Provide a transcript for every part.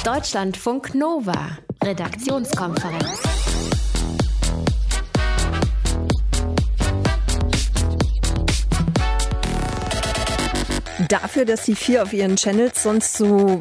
Deutschlandfunk Nova, Redaktionskonferenz. Dafür, dass die vier auf ihren Channels sonst so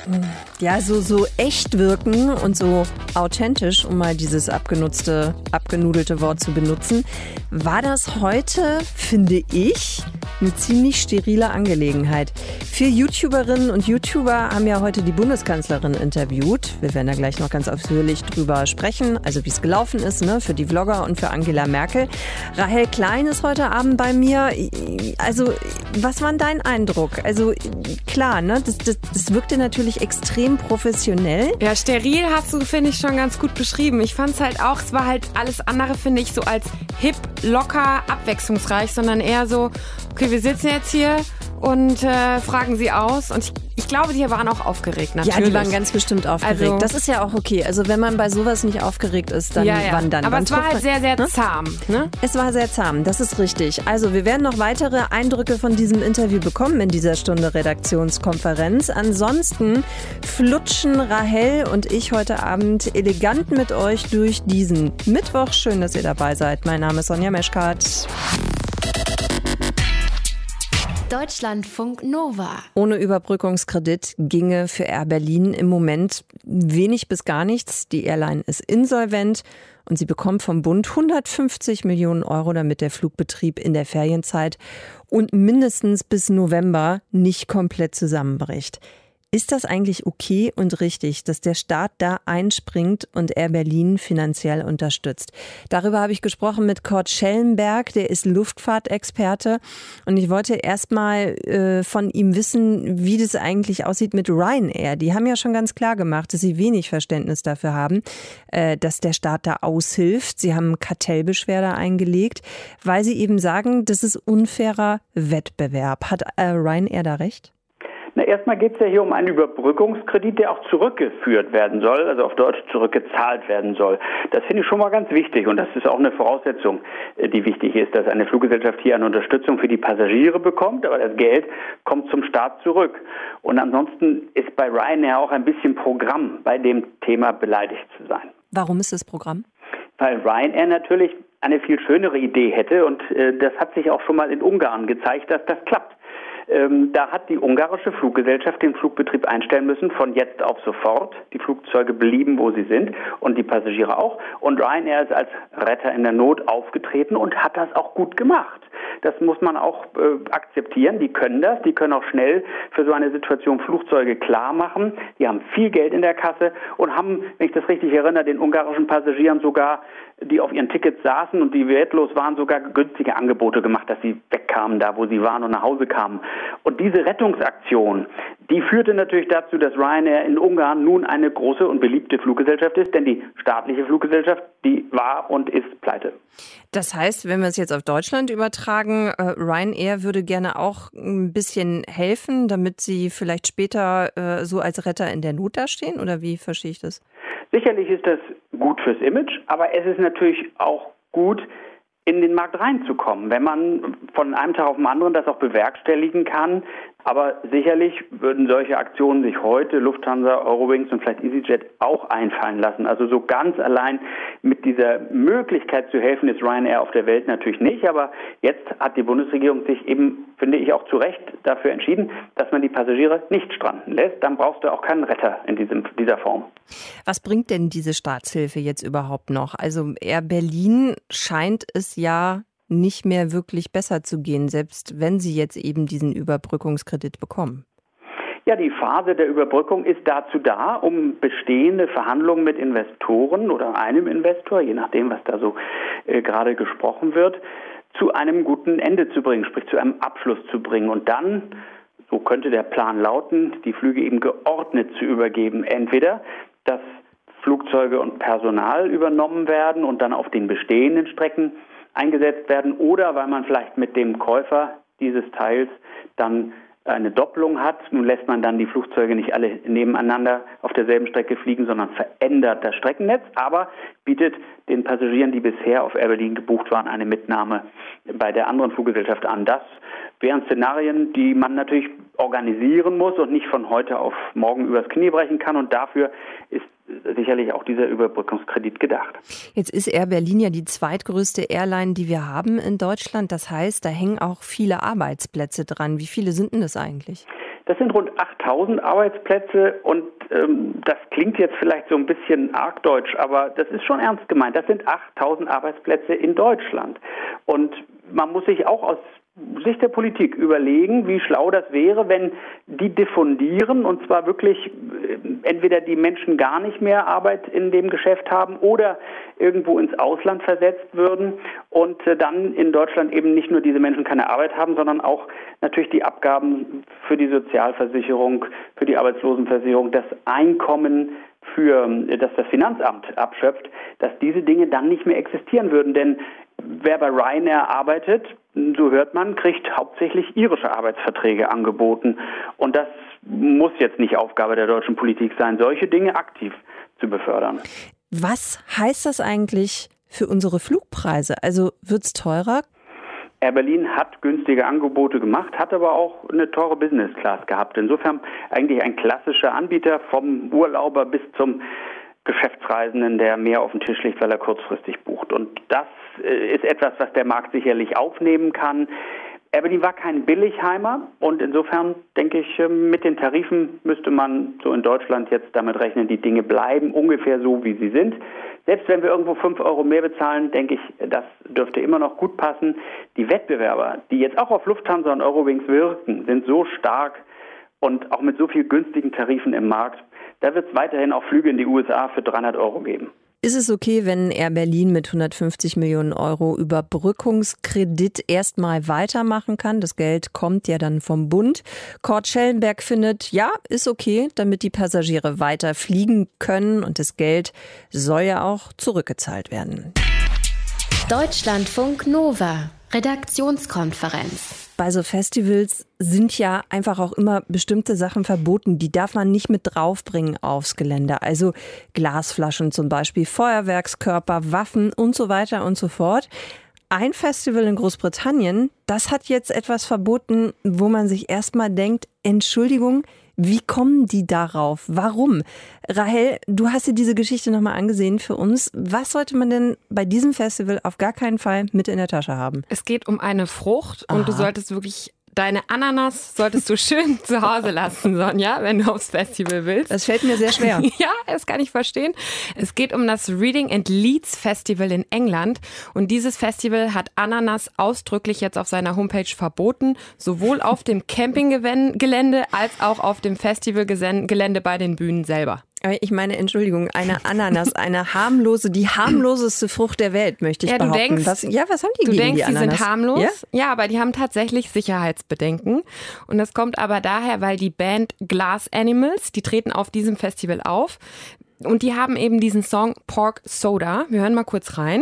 echt wirken und so authentisch, um mal dieses abgenudelte Wort zu benutzen, war das heute, finde ich, eine ziemlich sterile Angelegenheit. 4 YouTuberinnen und YouTuber haben ja heute die Bundeskanzlerin interviewt. Wir werden da gleich noch ganz ausführlich drüber sprechen, also wie es gelaufen ist, ne, für die Vlogger und für Angela Merkel. Rahel Klein ist heute Abend bei mir. Also, was war dein Eindruck? Also, klar, ne, das wirkte natürlich extrem professionell. Ja, steril hast du, finde ich, schon ganz gut beschrieben. Ich fand es halt auch, es war halt alles andere, finde ich, so als hip, locker, abwechslungsreich, sondern eher so, okay, wir sitzen jetzt hier und fragen sie aus. Und ich glaube, die waren auch aufgeregt, natürlich. Ja, die waren ganz bestimmt aufgeregt. Also, das ist ja auch okay. Also wenn man bei sowas nicht aufgeregt ist, dann wann dann? Aber es war halt sehr, sehr zahm. Ne? Es war sehr zahm, das ist richtig. Also wir werden noch weitere Eindrücke von diesem Interview bekommen in dieser Stunde Redaktionskonferenz. Ansonsten flutschen Rahel und ich heute Abend elegant mit euch durch diesen Mittwoch. Schön, dass ihr dabei seid. Mein Name ist Sonja Meschkat. Deutschlandfunk Nova. Ohne Überbrückungskredit ginge für Air Berlin im Moment wenig bis gar nichts. Die Airline ist insolvent und sie bekommt vom Bund 150 Millionen Euro, damit der Flugbetrieb in der Ferienzeit und mindestens bis November nicht komplett zusammenbricht. Ist das eigentlich okay und richtig, dass der Staat da einspringt und Air Berlin finanziell unterstützt? Darüber habe ich gesprochen mit Kurt Schellenberg, der ist Luftfahrtexperte. Und ich wollte erst mal von ihm wissen, wie das eigentlich aussieht mit Ryanair. Die haben ja schon ganz klar gemacht, dass sie wenig Verständnis dafür haben, dass der Staat da aushilft. Sie haben Kartellbeschwerde eingelegt, weil sie eben sagen, das ist unfairer Wettbewerb. Hat Ryanair da recht? Na, erstmal geht es ja hier um einen Überbrückungskredit, der auch zurückgeführt werden soll, also auf Deutsch zurückgezahlt werden soll. Das finde ich schon mal ganz wichtig und das ist auch eine Voraussetzung, die wichtig ist, dass eine Fluggesellschaft hier eine Unterstützung für die Passagiere bekommt, aber das Geld kommt zum Staat zurück. Und ansonsten ist bei Ryanair auch ein bisschen Programm, bei dem Thema beleidigt zu sein. Warum ist das Programm? Weil Ryanair natürlich eine viel schönere Idee hätte und das hat sich auch schon mal in Ungarn gezeigt, dass das klappt. Da hat die ungarische Fluggesellschaft den Flugbetrieb einstellen müssen, von jetzt auf sofort. Die Flugzeuge blieben, wo sie sind und die Passagiere auch. Und Ryanair ist als Retter in der Not aufgetreten und hat das auch gut gemacht. Das muss man auch akzeptieren. Die können das. Die können auch schnell für so eine Situation Flugzeuge klar machen. Die haben viel Geld in der Kasse und haben, wenn ich das richtig erinnere, den ungarischen Passagieren sogar, die auf ihren Tickets saßen und die wertlos waren, sogar günstige Angebote gemacht, dass sie wegkamen, da wo sie waren und nach Hause kamen. Und diese Rettungsaktion, die führte natürlich dazu, dass Ryanair in Ungarn nun eine große und beliebte Fluggesellschaft ist, denn die staatliche Fluggesellschaft, die war und ist pleite. Das heißt, wenn wir es jetzt auf Deutschland übertragen, Ryanair würde gerne auch ein bisschen helfen, damit sie vielleicht später so als Retter in der Not dastehen? Oder wie verstehe ich das? Sicherlich ist das gut fürs Image, aber es ist natürlich auch gut, in den Markt reinzukommen, wenn man von einem Tag auf den anderen das auch bewerkstelligen kann. Aber sicherlich würden solche Aktionen sich heute Lufthansa, Eurowings und vielleicht EasyJet auch einfallen lassen. Also so ganz allein mit dieser Möglichkeit zu helfen ist Ryanair auf der Welt natürlich nicht. Aber jetzt hat die Bundesregierung sich eben, finde ich, auch zu Recht dafür entschieden, dass man die Passagiere nicht stranden lässt. Dann brauchst du auch keinen Retter in dieser Form. Was bringt denn diese Staatshilfe jetzt überhaupt noch? Also Air Berlin scheint es ja nicht mehr wirklich besser zu gehen, selbst wenn sie jetzt eben diesen Überbrückungskredit bekommen. Ja, die Phase der Überbrückung ist dazu da, um bestehende Verhandlungen mit Investoren oder einem Investor, je nachdem, was da so gerade gesprochen wird, zu einem guten Ende zu bringen, sprich zu einem Abschluss zu bringen und dann, so könnte der Plan lauten, die Flüge eben geordnet zu übergeben. Entweder, dass Flugzeuge und Personal übernommen werden und dann auf den bestehenden Strecken eingesetzt werden oder weil man vielleicht mit dem Käufer dieses Teils dann eine Doppelung hat. Nun lässt man dann die Flugzeuge nicht alle nebeneinander auf derselben Strecke fliegen, sondern verändert das Streckennetz, aber bietet den Passagieren, die bisher auf Air Berlin gebucht waren, eine Mitnahme bei der anderen Fluggesellschaft an. Das wären Szenarien, die man natürlich organisieren muss und nicht von heute auf morgen übers Knie brechen kann. Und dafür ist sicherlich auch dieser Überbrückungskredit gedacht. Jetzt ist Air Berlin ja die zweitgrößte Airline, die wir haben in Deutschland. Das heißt, da hängen auch viele Arbeitsplätze dran. Wie viele sind denn das eigentlich? Das sind rund 8.000 Arbeitsplätze und das klingt jetzt vielleicht so ein bisschen argdeutsch, aber das ist schon ernst gemeint. Das sind 8.000 Arbeitsplätze in Deutschland. Und man muss sich auch aus Sicht der Politik überlegen, wie schlau das wäre, wenn die diffundieren und zwar wirklich entweder die Menschen gar nicht mehr Arbeit in dem Geschäft haben oder irgendwo ins Ausland versetzt würden und dann in Deutschland eben nicht nur diese Menschen keine Arbeit haben, sondern auch natürlich die Abgaben für die Sozialversicherung, für die Arbeitslosenversicherung, das Einkommen das das Finanzamt abschöpft, dass diese Dinge dann nicht mehr existieren würden. Denn wer bei Ryanair arbeitet, so hört man, kriegt hauptsächlich irische Arbeitsverträge angeboten. Und das muss jetzt nicht Aufgabe der deutschen Politik sein, solche Dinge aktiv zu befördern. Was heißt das eigentlich für unsere Flugpreise? Also wird's teurer? Air Berlin hat günstige Angebote gemacht, hat aber auch eine teure Business Class gehabt. Insofern eigentlich ein klassischer Anbieter vom Urlauber bis zum Geschäftsreisenden, der mehr auf den Tisch legt, weil er kurzfristig bucht. Und das ist etwas, was der Markt sicherlich aufnehmen kann. Air Berlin war kein Billigheimer und insofern denke ich, mit den Tarifen müsste man so in Deutschland jetzt damit rechnen, die Dinge bleiben ungefähr so, wie sie sind. Selbst wenn wir irgendwo 5 Euro mehr bezahlen, denke ich, das dürfte immer noch gut passen. Die Wettbewerber, die jetzt auch auf Lufthansa und Eurowings wirken, sind so stark und auch mit so viel günstigen Tarifen im Markt. Da wird es weiterhin auch Flüge in die USA für 300 Euro geben. Ist es okay, wenn Air Berlin mit 150 Millionen Euro Überbrückungskredit erstmal weitermachen kann? Das Geld kommt ja dann vom Bund. Kurt Schellenberg findet, ja, ist okay, damit die Passagiere weiter fliegen können. Und das Geld soll ja auch zurückgezahlt werden. Deutschlandfunk Nova, Redaktionskonferenz. Bei so Festivals sind ja einfach auch immer bestimmte Sachen verboten. Die darf man nicht mit draufbringen aufs Gelände. Also Glasflaschen zum Beispiel, Feuerwerkskörper, Waffen und so weiter und so fort. Ein Festival in Großbritannien, das hat jetzt etwas verboten, wo man sich erstmal denkt, Entschuldigung, wie kommen die darauf? Warum? Rahel, du hast dir diese Geschichte nochmal angesehen für uns. Was sollte man denn bei diesem Festival auf gar keinen Fall mit in der Tasche haben? Es geht um eine Frucht und du solltest wirklich deine Ananas solltest du schön zu Hause lassen, Sonja, wenn du aufs Festival willst. Das fällt mir sehr schwer. Ja, das kann ich verstehen. Es geht um das Reading and Leeds Festival in England. Und dieses Festival hat Ananas ausdrücklich jetzt auf seiner Homepage verboten, sowohl auf dem Campinggelände als auch auf dem Festivalgelände bei den Bühnen selber. Ich meine, Entschuldigung, eine Ananas, die harmloseste Frucht der Welt, möchte ich behaupten. Was haben die gegen die Ananas? Die sind harmlos? Ja, aber die haben tatsächlich Sicherheitsbedenken. Und das kommt aber daher, weil die Band Glass Animals, die treten auf diesem Festival auf. Und die haben eben diesen Song Pork Soda. Wir hören mal kurz rein.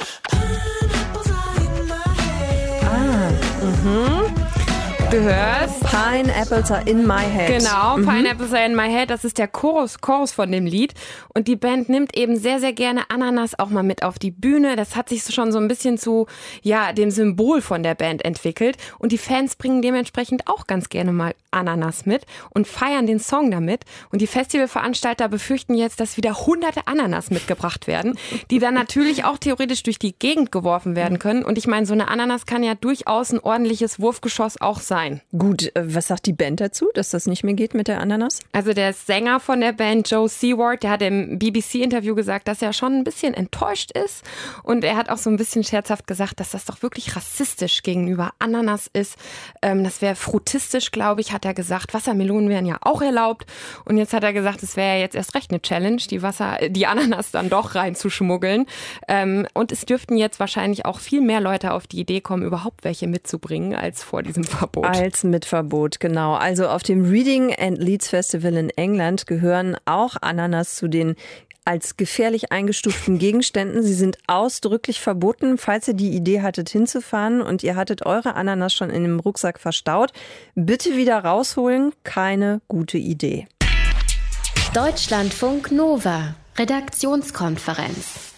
Du hörst Pineapples are in my head. Genau, Pineapples are in my head, das ist der Chorus von dem Lied. Und die Band nimmt eben sehr, sehr gerne Ananas auch mal mit auf die Bühne. Das hat sich schon so ein bisschen zu dem Symbol von der Band entwickelt. Und die Fans bringen dementsprechend auch ganz gerne mal Ananas mit und feiern den Song damit. Und die Festivalveranstalter befürchten jetzt, dass wieder hunderte Ananas mitgebracht werden, die dann natürlich auch theoretisch durch die Gegend geworfen werden können. Und ich meine, so eine Ananas kann ja durchaus ein ordentliches Wurfgeschoss auch sein. Gut, was sagt die Band dazu, dass das nicht mehr geht mit der Ananas? Also der Sänger von der Band, Joe Seward, der hat im BBC-Interview gesagt, dass er schon ein bisschen enttäuscht ist. Und er hat auch so ein bisschen scherzhaft gesagt, dass das doch wirklich rassistisch gegenüber Ananas ist. Das wäre frutistisch, glaube ich, hat er gesagt. Wassermelonen wären ja auch erlaubt. Und jetzt hat er gesagt, es wäre ja jetzt erst recht eine Challenge, die Ananas dann doch reinzuschmuggeln. Und es dürften jetzt wahrscheinlich auch viel mehr Leute auf die Idee kommen, überhaupt welche mitzubringen, als vor diesem Verbot. Als mit Verbot, genau. Also auf dem Reading and Leeds Festival in England gehören auch Ananas zu den als gefährlich eingestuften Gegenständen. Sie sind ausdrücklich verboten. Falls ihr die Idee hattet, hinzufahren und ihr hattet eure Ananas schon in dem Rucksack verstaut, bitte wieder rausholen. Keine gute Idee. Deutschlandfunk Nova, Redaktionskonferenz.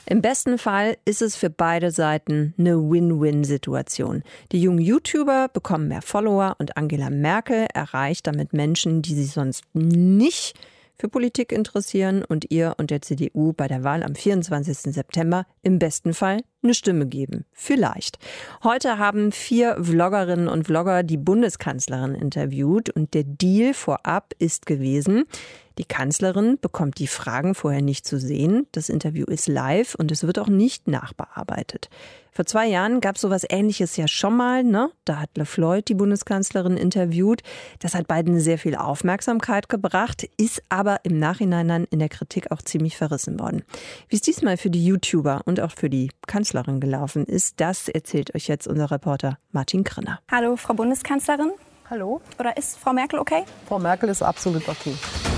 Im besten Fall ist es für beide Seiten eine Win-Win-Situation. Die jungen YouTuber bekommen mehr Follower und Angela Merkel erreicht damit Menschen, die sich sonst nicht für Politik interessieren und ihr und der CDU bei der Wahl am 24. September im besten Fall eine Stimme geben. Vielleicht. Heute haben 4 Vloggerinnen und Vlogger die Bundeskanzlerin interviewt und der Deal vorab ist gewesen: Die Kanzlerin bekommt die Fragen vorher nicht zu sehen. Das Interview ist live und es wird auch nicht nachbearbeitet. Vor 2 Jahren gab es sowas Ähnliches ja schon mal, ne? Da hat LaFloid die Bundeskanzlerin interviewt. Das hat beiden sehr viel Aufmerksamkeit gebracht, ist aber im Nachhinein dann in der Kritik auch ziemlich verrissen worden. Wie es diesmal für die YouTuber und auch für die Kanzlerin gelaufen ist, das erzählt euch jetzt unser Reporter Martin Krinner. Hallo, Frau Bundeskanzlerin. Hallo. Oder ist Frau Merkel okay? Frau Merkel ist absolut okay.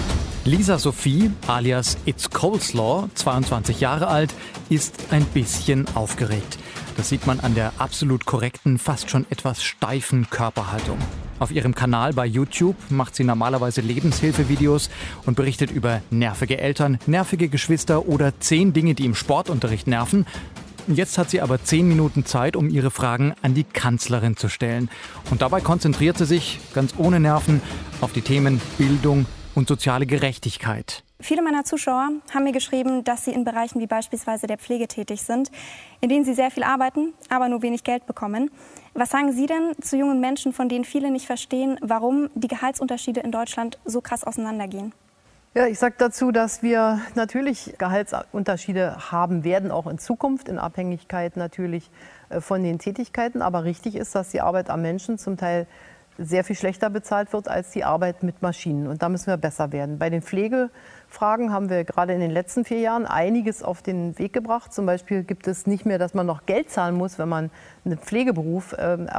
Lisa Sophie, alias It's Coleslaw, 22 Jahre alt, ist ein bisschen aufgeregt. Das sieht man an der absolut korrekten, fast schon etwas steifen Körperhaltung. Auf ihrem Kanal bei YouTube macht sie normalerweise Lebenshilfevideos und berichtet über nervige Eltern, nervige Geschwister oder 10 Dinge, die im Sportunterricht nerven. Jetzt hat sie aber 10 Minuten Zeit, um ihre Fragen an die Kanzlerin zu stellen. Und dabei konzentriert sie sich, ganz ohne Nerven, auf die Themen Bildung und soziale Gerechtigkeit. Viele meiner Zuschauer haben mir geschrieben, dass sie in Bereichen wie beispielsweise der Pflege tätig sind, in denen sie sehr viel arbeiten, aber nur wenig Geld bekommen. Was sagen Sie denn zu jungen Menschen, von denen viele nicht verstehen, warum die Gehaltsunterschiede in Deutschland so krass auseinandergehen? Ja, ich sage dazu, dass wir natürlich Gehaltsunterschiede haben werden, auch in Zukunft, in Abhängigkeit natürlich von den Tätigkeiten. Aber richtig ist, dass die Arbeit am Menschen zum Teil sehr viel schlechter bezahlt wird als die Arbeit mit Maschinen. Und da müssen wir besser werden. Bei den Pflegefragen haben wir gerade in den letzten 4 Jahren einiges auf den Weg gebracht. Zum Beispiel gibt es nicht mehr, dass man noch Geld zahlen muss, wenn man einen Pflegeberuf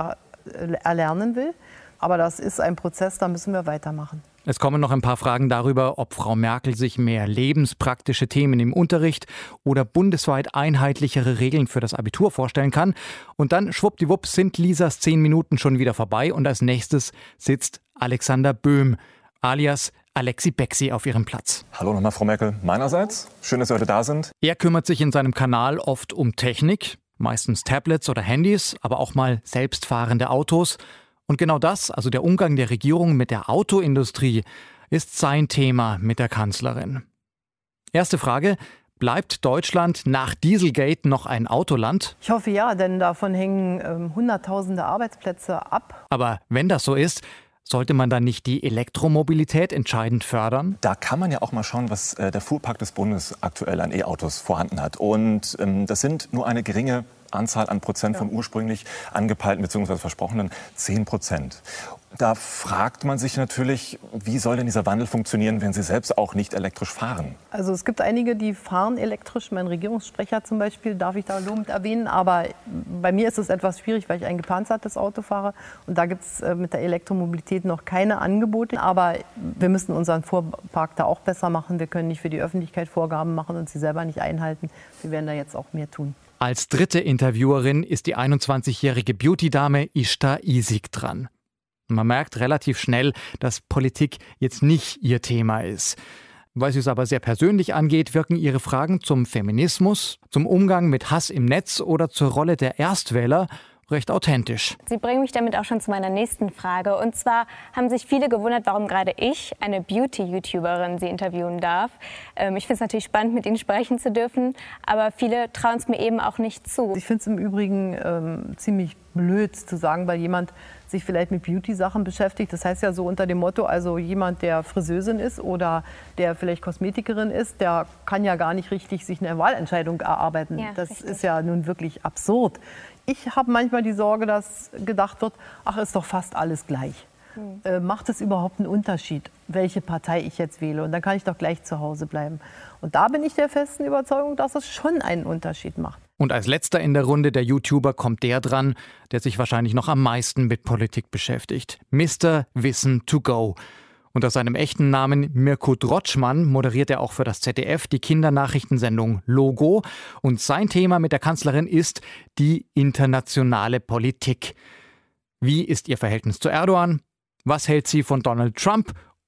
erlernen will. Aber das ist ein Prozess, da müssen wir weitermachen. Es kommen noch ein paar Fragen darüber, ob Frau Merkel sich mehr lebenspraktische Themen im Unterricht oder bundesweit einheitlichere Regeln für das Abitur vorstellen kann. Und dann, schwuppdiwupp, sind Lisas 10 Minuten schon wieder vorbei und als nächstes sitzt Alexander Böhm, alias Alexi Bexi, auf ihrem Platz. Hallo nochmal, Frau Merkel, meinerseits. Schön, dass Sie heute da sind. Er kümmert sich in seinem Kanal oft um Technik, meistens Tablets oder Handys, aber auch mal selbstfahrende Autos. Und genau das, also der Umgang der Regierung mit der Autoindustrie, ist sein Thema mit der Kanzlerin. Erste Frage: Bleibt Deutschland nach Dieselgate noch ein Autoland? Ich hoffe ja, denn davon hängen Hunderttausende Arbeitsplätze ab. Aber wenn das so ist, sollte man dann nicht die Elektromobilität entscheidend fördern? Da kann man ja auch mal schauen, was der Fuhrpark des Bundes aktuell an E-Autos vorhanden hat. Und das sind nur eine geringe Anzahl an Prozent vom ursprünglich angepeilten bzw. versprochenen 10%. Da fragt man sich natürlich, wie soll denn dieser Wandel funktionieren, wenn Sie selbst auch nicht elektrisch fahren? Also es gibt einige, die fahren elektrisch. Mein Regierungssprecher zum Beispiel darf ich da lobend erwähnen. Aber bei mir ist es etwas schwierig, weil ich ein gepanzertes Auto fahre. Und da gibt es mit der Elektromobilität noch keine Angebote. Aber wir müssen unseren Fuhrpark da auch besser machen. Wir können nicht für die Öffentlichkeit Vorgaben machen und sie selber nicht einhalten. Wir werden da jetzt auch mehr tun. Als dritte Interviewerin ist die 21-jährige Beauty-Dame Ishta Isik dran. Man merkt relativ schnell, dass Politik jetzt nicht ihr Thema ist. Weil sie es aber sehr persönlich angeht, wirken ihre Fragen zum Feminismus, zum Umgang mit Hass im Netz oder zur Rolle der Erstwähler recht authentisch. Sie bringen mich damit auch schon zu meiner nächsten Frage. Und zwar haben sich viele gewundert, warum gerade ich, eine Beauty-YouTuberin, Sie interviewen darf. Ich finde es natürlich spannend, mit Ihnen sprechen zu dürfen, aber viele trauen es mir eben auch nicht zu. Ich finde es im Übrigen ziemlich blöd zu sagen, weil jemand sich vielleicht mit Beauty-Sachen beschäftigt. Das heißt ja so unter dem Motto, also jemand, der Friseurin ist oder der vielleicht Kosmetikerin ist, der kann ja gar nicht richtig sich eine Wahlentscheidung erarbeiten. Ja, das richtig. Ist ja nun wirklich absurd. Ich habe manchmal die Sorge, dass gedacht wird, ach, ist doch fast alles gleich. Macht es überhaupt einen Unterschied, welche Partei ich jetzt wähle? Und dann kann ich doch gleich zu Hause bleiben. Und da bin ich der festen Überzeugung, dass es schon einen Unterschied macht. Und als letzter in der Runde der YouTuber kommt der dran, der sich wahrscheinlich noch am meisten mit Politik beschäftigt. Mr. Wissen to go. Unter seinem echten Namen Mirko Drotschmann moderiert er auch für das ZDF die Kindernachrichtensendung Logo. Und sein Thema mit der Kanzlerin ist die internationale Politik. Wie ist ihr Verhältnis zu Erdogan? Was hält sie von Donald Trump?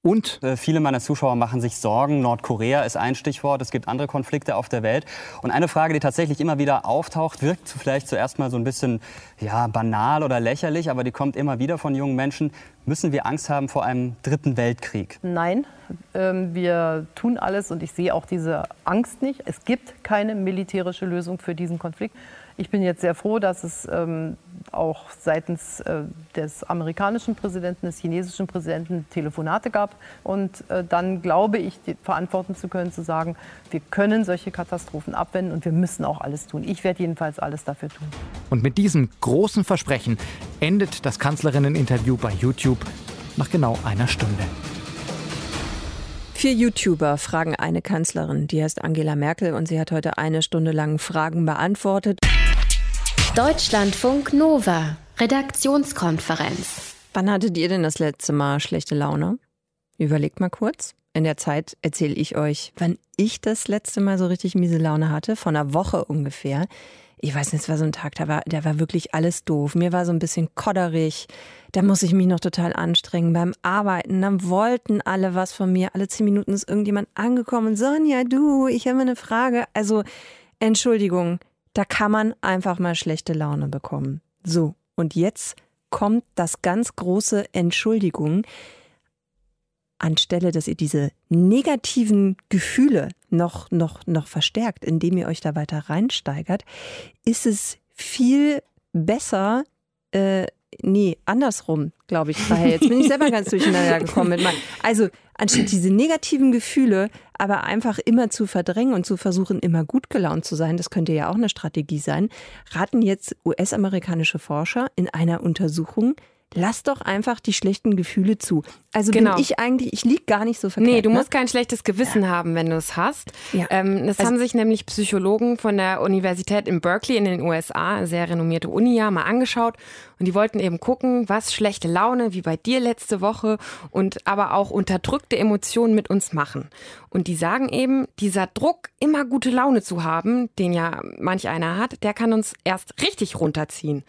Und viele meiner Zuschauer machen sich Sorgen. Nordkorea ist ein Stichwort. Es gibt andere Konflikte auf der Welt. Und eine Frage, die tatsächlich immer wieder auftaucht, wirkt vielleicht zuerst mal so ein bisschen banal oder lächerlich, aber die kommt immer wieder von jungen Menschen. Müssen wir Angst haben vor einem dritten Weltkrieg? Nein, wir tun alles und ich sehe auch diese Angst nicht. Es gibt keine militärische Lösung für diesen Konflikt. Ich bin jetzt sehr froh, dass es auch seitens des amerikanischen Präsidenten, des chinesischen Präsidenten Telefonate gab. Und dann glaube ich, verantworten zu können, zu sagen, wir können solche Katastrophen abwenden und wir müssen auch alles tun. Ich werde jedenfalls alles dafür tun. Und mit diesem großen Versprechen endet das Kanzlerinneninterview bei YouTube nach genau einer Stunde. 4 YouTuber fragen eine Kanzlerin, die heißt Angela Merkel, und sie hat heute 1 Stunde lang Fragen beantwortet. Deutschlandfunk Nova, Redaktionskonferenz. Wann hattet ihr denn das letzte Mal schlechte Laune? Überlegt mal kurz. In der Zeit erzähle ich euch, wann ich das letzte Mal so richtig miese Laune hatte. Vor einer Woche ungefähr. Ich weiß nicht, es war so ein Tag, da war wirklich alles doof. Mir war so ein bisschen kodderig. Da muss ich mich noch total anstrengen beim Arbeiten. Dann wollten alle was von mir. Alle 10 Minuten ist irgendjemand angekommen. Sonja, du, ich habe eine Frage. Also, Entschuldigung, da kann man einfach mal schlechte Laune bekommen. So, und jetzt kommt das ganz große Entschuldigung. Anstelle, dass ihr diese negativen Gefühle noch verstärkt, indem ihr euch da weiter reinsteigert, ist es viel besser, andersrum, glaube ich. Jetzt bin ich selber ganz durcheinander gekommen mit meinem. Also, anstatt diese negativen Gefühle aber einfach immer zu verdrängen und zu versuchen, immer gut gelaunt zu sein, das könnte ja auch eine Strategie sein, raten jetzt US-amerikanische Forscher in einer Untersuchung, lass doch einfach die schlechten Gefühle zu. Also bin ich liege gar nicht so verkehrt. Nee, du musst kein schlechtes Gewissen haben, wenn du es hast. Ja. Das haben sich nämlich Psychologen von der Universität in Berkeley in den USA, eine sehr renommierte Uni, mal angeschaut. Und die wollten eben gucken, was schlechte Laune, wie bei dir letzte Woche, und aber auch unterdrückte Emotionen mit uns machen. Und die sagen eben, dieser Druck, immer gute Laune zu haben, den ja manch einer hat, der kann uns erst richtig runterziehen.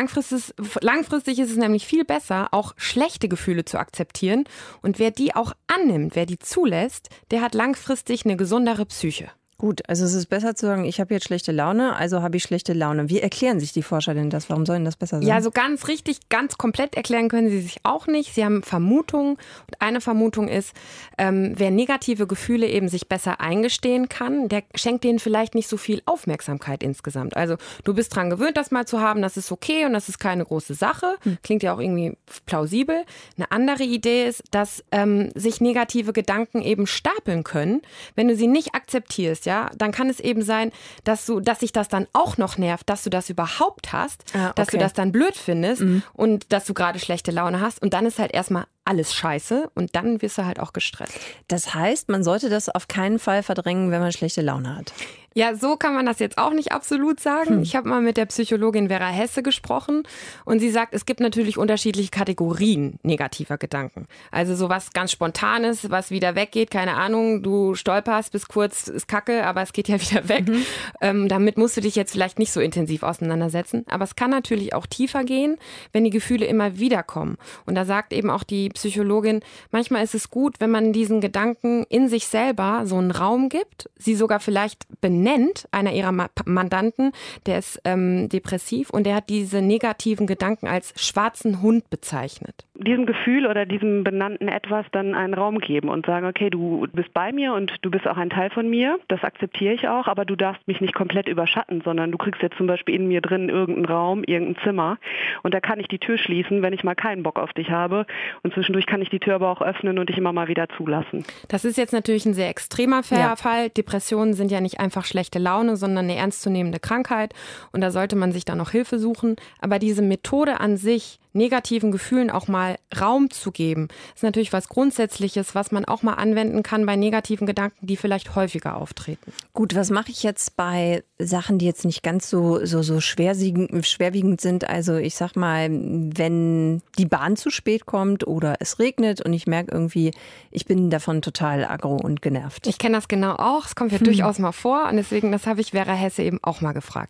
Langfristig ist es nämlich viel besser, auch schlechte Gefühle zu akzeptieren. Und wer die auch annimmt, wer die zulässt, der hat langfristig eine gesundere Psyche. Gut, also es ist besser zu sagen, ich habe jetzt schlechte Laune, also habe ich schlechte Laune. Wie erklären sich die Forscher denn das? Warum soll denn das besser sein? Ja, so ganz richtig, ganz komplett erklären können sie sich auch nicht. Sie haben Vermutungen. Und eine Vermutung ist, wer negative Gefühle eben sich besser eingestehen kann, der schenkt denen vielleicht nicht so viel Aufmerksamkeit insgesamt. Also du bist dran gewöhnt, das mal zu haben, das ist okay und das ist keine große Sache. Klingt ja auch irgendwie plausibel. Eine andere Idee ist, dass sich negative Gedanken eben stapeln können, wenn du sie nicht akzeptierst. Ja, dann kann es eben sein, dass sich das dann auch noch nervt, dass du das überhaupt hast, dass du das dann blöd findest und dass du gerade schlechte Laune hast. Und dann ist halt erstmal alles scheiße und dann wirst du halt auch gestresst. Das heißt, man sollte das auf keinen Fall verdrängen, wenn man schlechte Laune hat. Ja, so kann man das jetzt auch nicht absolut sagen. Ich habe mal mit der Psychologin Vera Hesse gesprochen und sie sagt, es gibt natürlich unterschiedliche Kategorien negativer Gedanken. Also sowas ganz Spontanes, was wieder weggeht, keine Ahnung, du stolperst bis kurz, ist kacke, aber es geht ja wieder weg. Damit musst du dich jetzt vielleicht nicht so intensiv auseinandersetzen. Aber es kann natürlich auch tiefer gehen, wenn die Gefühle immer wieder kommen. Und da sagt eben auch die Psychologin, manchmal ist es gut, wenn man diesen Gedanken in sich selber so einen Raum gibt, sie sogar vielleicht benennt. Einer ihrer Mandanten, der ist depressiv und der hat diese negativen Gedanken als schwarzen Hund bezeichnet. Diesem Gefühl oder diesem benannten Etwas dann einen Raum geben und sagen, okay, du bist bei mir und du bist auch ein Teil von mir, das akzeptiere ich auch, aber du darfst mich nicht komplett überschatten, sondern du kriegst jetzt zum Beispiel in mir drin irgendeinen Raum, irgendein Zimmer und da kann ich die Tür schließen, wenn ich mal keinen Bock auf dich habe und zwischendurch kann ich die Tür aber auch öffnen und dich immer mal wieder zulassen. Das ist jetzt natürlich ein sehr extremer Fall. Depressionen sind ja nicht einfach schlechte Laune, sondern eine ernstzunehmende Krankheit und da sollte man sich dann noch Hilfe suchen, aber diese Methode an sich, negativen Gefühlen auch mal Raum zu geben, ist natürlich was Grundsätzliches, was man auch mal anwenden kann bei negativen Gedanken, die vielleicht häufiger auftreten. Gut, was mache ich jetzt bei Sachen, die jetzt nicht ganz so schwerwiegend sind? Also ich sag mal, wenn die Bahn zu spät kommt oder es regnet und ich merke irgendwie, ich bin davon total aggro und genervt. Ich kenne das genau auch, es kommt ja durchaus mal vor und deswegen, das habe ich Vera Hesse eben auch mal gefragt.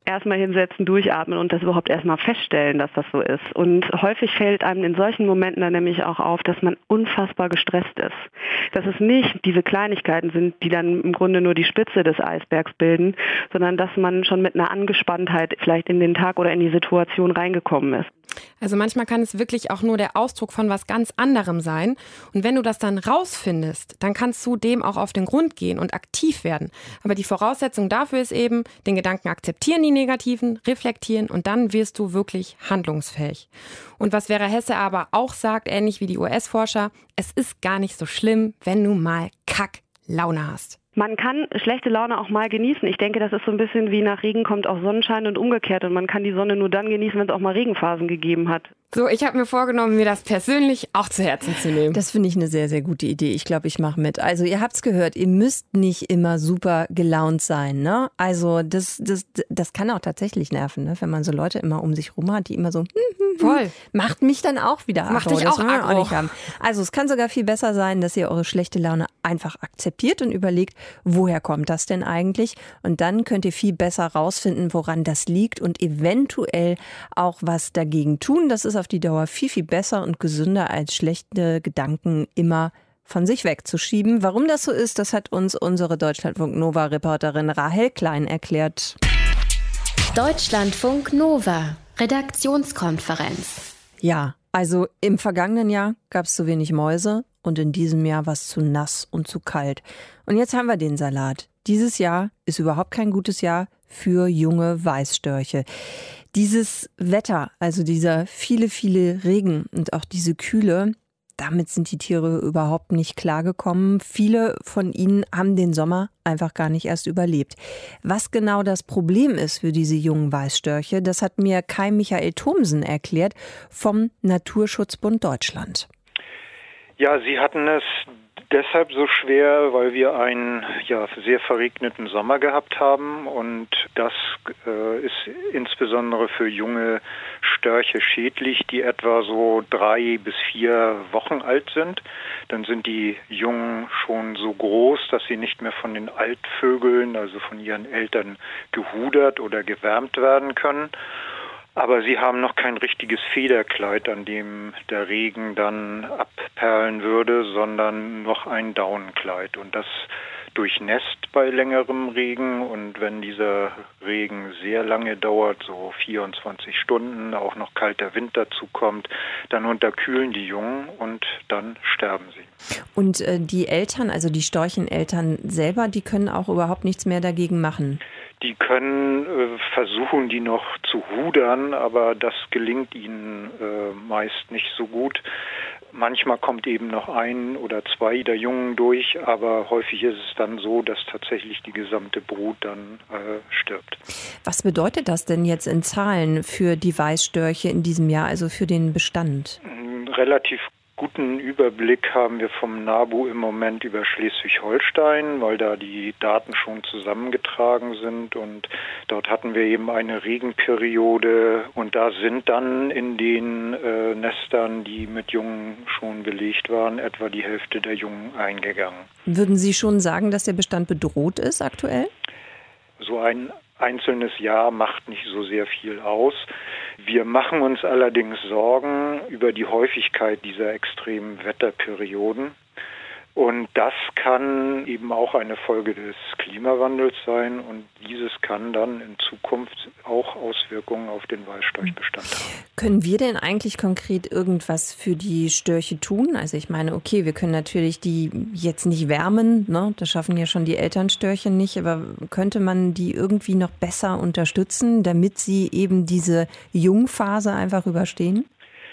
erstmal hinsetzen, durchatmen und das überhaupt erstmal feststellen, dass das so ist. Und häufig fällt einem in solchen Momenten dann nämlich auch auf, dass man unfassbar gestresst ist. Dass es nicht diese Kleinigkeiten sind, die dann im Grunde nur die Spitze des Eisbergs bilden, sondern dass man schon mit einer Angespanntheit vielleicht in den Tag oder in die Situation reingekommen ist. Also manchmal kann es wirklich auch nur der Ausdruck von was ganz anderem sein. Und wenn du das dann rausfindest, dann kannst du dem auch auf den Grund gehen und aktiv werden. Aber die Voraussetzung dafür ist eben, den Gedanken akzeptieren, die negativen, reflektieren und dann wirst du wirklich handlungsfähig. Und was Vera Hesse aber auch sagt, ähnlich wie die US-Forscher, es ist gar nicht so schlimm, wenn du mal Kack-Laune hast. Man kann schlechte Laune auch mal genießen. Ich denke, das ist so ein bisschen wie nach Regen kommt auch Sonnenschein und umgekehrt. Und man kann die Sonne nur dann genießen, wenn es auch mal Regenphasen gegeben hat. So, ich habe mir vorgenommen, mir das persönlich auch zu Herzen zu nehmen. Das finde ich eine sehr, sehr gute Idee. Ich glaube, ich mache mit. Also ihr habt's gehört, ihr müsst nicht immer super gelaunt sein, ne? Also das kann auch tatsächlich nerven, ne? Wenn man so Leute immer um sich rum hat, die immer so voll. Macht mich dann auch wieder Macht aggro. dich auch Das wollen wir aggro. nicht haben. Also es kann sogar viel besser sein, dass ihr eure schlechte Laune einfach akzeptiert und überlegt, woher kommt das denn eigentlich? Und dann könnt ihr viel besser rausfinden, woran das liegt und eventuell auch was dagegen tun. Das ist auf die Dauer viel, viel besser und gesünder, als schlechte Gedanken immer von sich wegzuschieben. Warum das so ist, das hat uns unsere Deutschlandfunk Nova-Reporterin Rahel Klein erklärt. Deutschlandfunk Nova, Redaktionskonferenz. Ja, also im vergangenen Jahr gab es zu wenig Mäuse und in diesem Jahr war es zu nass und zu kalt. Und jetzt haben wir den Salat. Dieses Jahr ist überhaupt kein gutes Jahr für junge Weißstörche. Dieses Wetter, also dieser viele, viele Regen und auch diese Kühle, damit sind die Tiere überhaupt nicht klargekommen. Viele von ihnen haben den Sommer einfach gar nicht erst überlebt. Was genau das Problem ist für diese jungen Weißstörche, das hat mir Kai Michael Thomsen erklärt vom Naturschutzbund Deutschland. Ja, sie hatten es deshalb so schwer, weil wir einen sehr verregneten Sommer gehabt haben und das ist insbesondere für junge Störche schädlich, die etwa so 3 bis 4 Wochen alt sind. Dann sind die Jungen schon so groß, dass sie nicht mehr von den Altvögeln, also von ihren Eltern, gehudert oder gewärmt werden können. Aber sie haben noch kein richtiges Federkleid, an dem der Regen dann abperlen würde, sondern noch ein Daunenkleid. Und das durchnässt bei längerem Regen. Und wenn dieser Regen sehr lange dauert, so 24 Stunden, auch noch kalter Wind dazu kommt, dann unterkühlen die Jungen und dann sterben sie. Und die Eltern, also die Storcheneltern selber, die können auch überhaupt nichts mehr dagegen machen? Die können versuchen, die noch zu hudern, aber das gelingt ihnen meist nicht so gut. Manchmal kommt eben noch 1 oder 2 der Jungen durch, aber häufig ist es dann so, dass tatsächlich die gesamte Brut dann stirbt. Was bedeutet das denn jetzt in Zahlen für die Weißstörche in diesem Jahr, also für den Bestand? Relativ guten Überblick haben wir vom NABU im Moment über Schleswig-Holstein, weil da die Daten schon zusammengetragen sind und dort hatten wir eben eine Regenperiode und da sind dann in den Nestern, die mit Jungen schon belegt waren, etwa die Hälfte der Jungen eingegangen. Würden Sie schon sagen, dass der Bestand bedroht ist aktuell? So ein einzelnes Jahr macht nicht so sehr viel aus. Wir machen uns allerdings Sorgen über die Häufigkeit dieser extremen Wetterperioden. Und das kann eben auch eine Folge des Klimawandels sein und dieses kann dann in Zukunft auch Auswirkungen auf den Weißstorchbestand haben. Können wir denn eigentlich konkret irgendwas für die Störche tun? Also ich meine, okay, wir können natürlich die jetzt nicht wärmen, ne? Das schaffen ja schon die Elternstörche nicht, aber könnte man die irgendwie noch besser unterstützen, damit sie eben diese Jungphase einfach überstehen?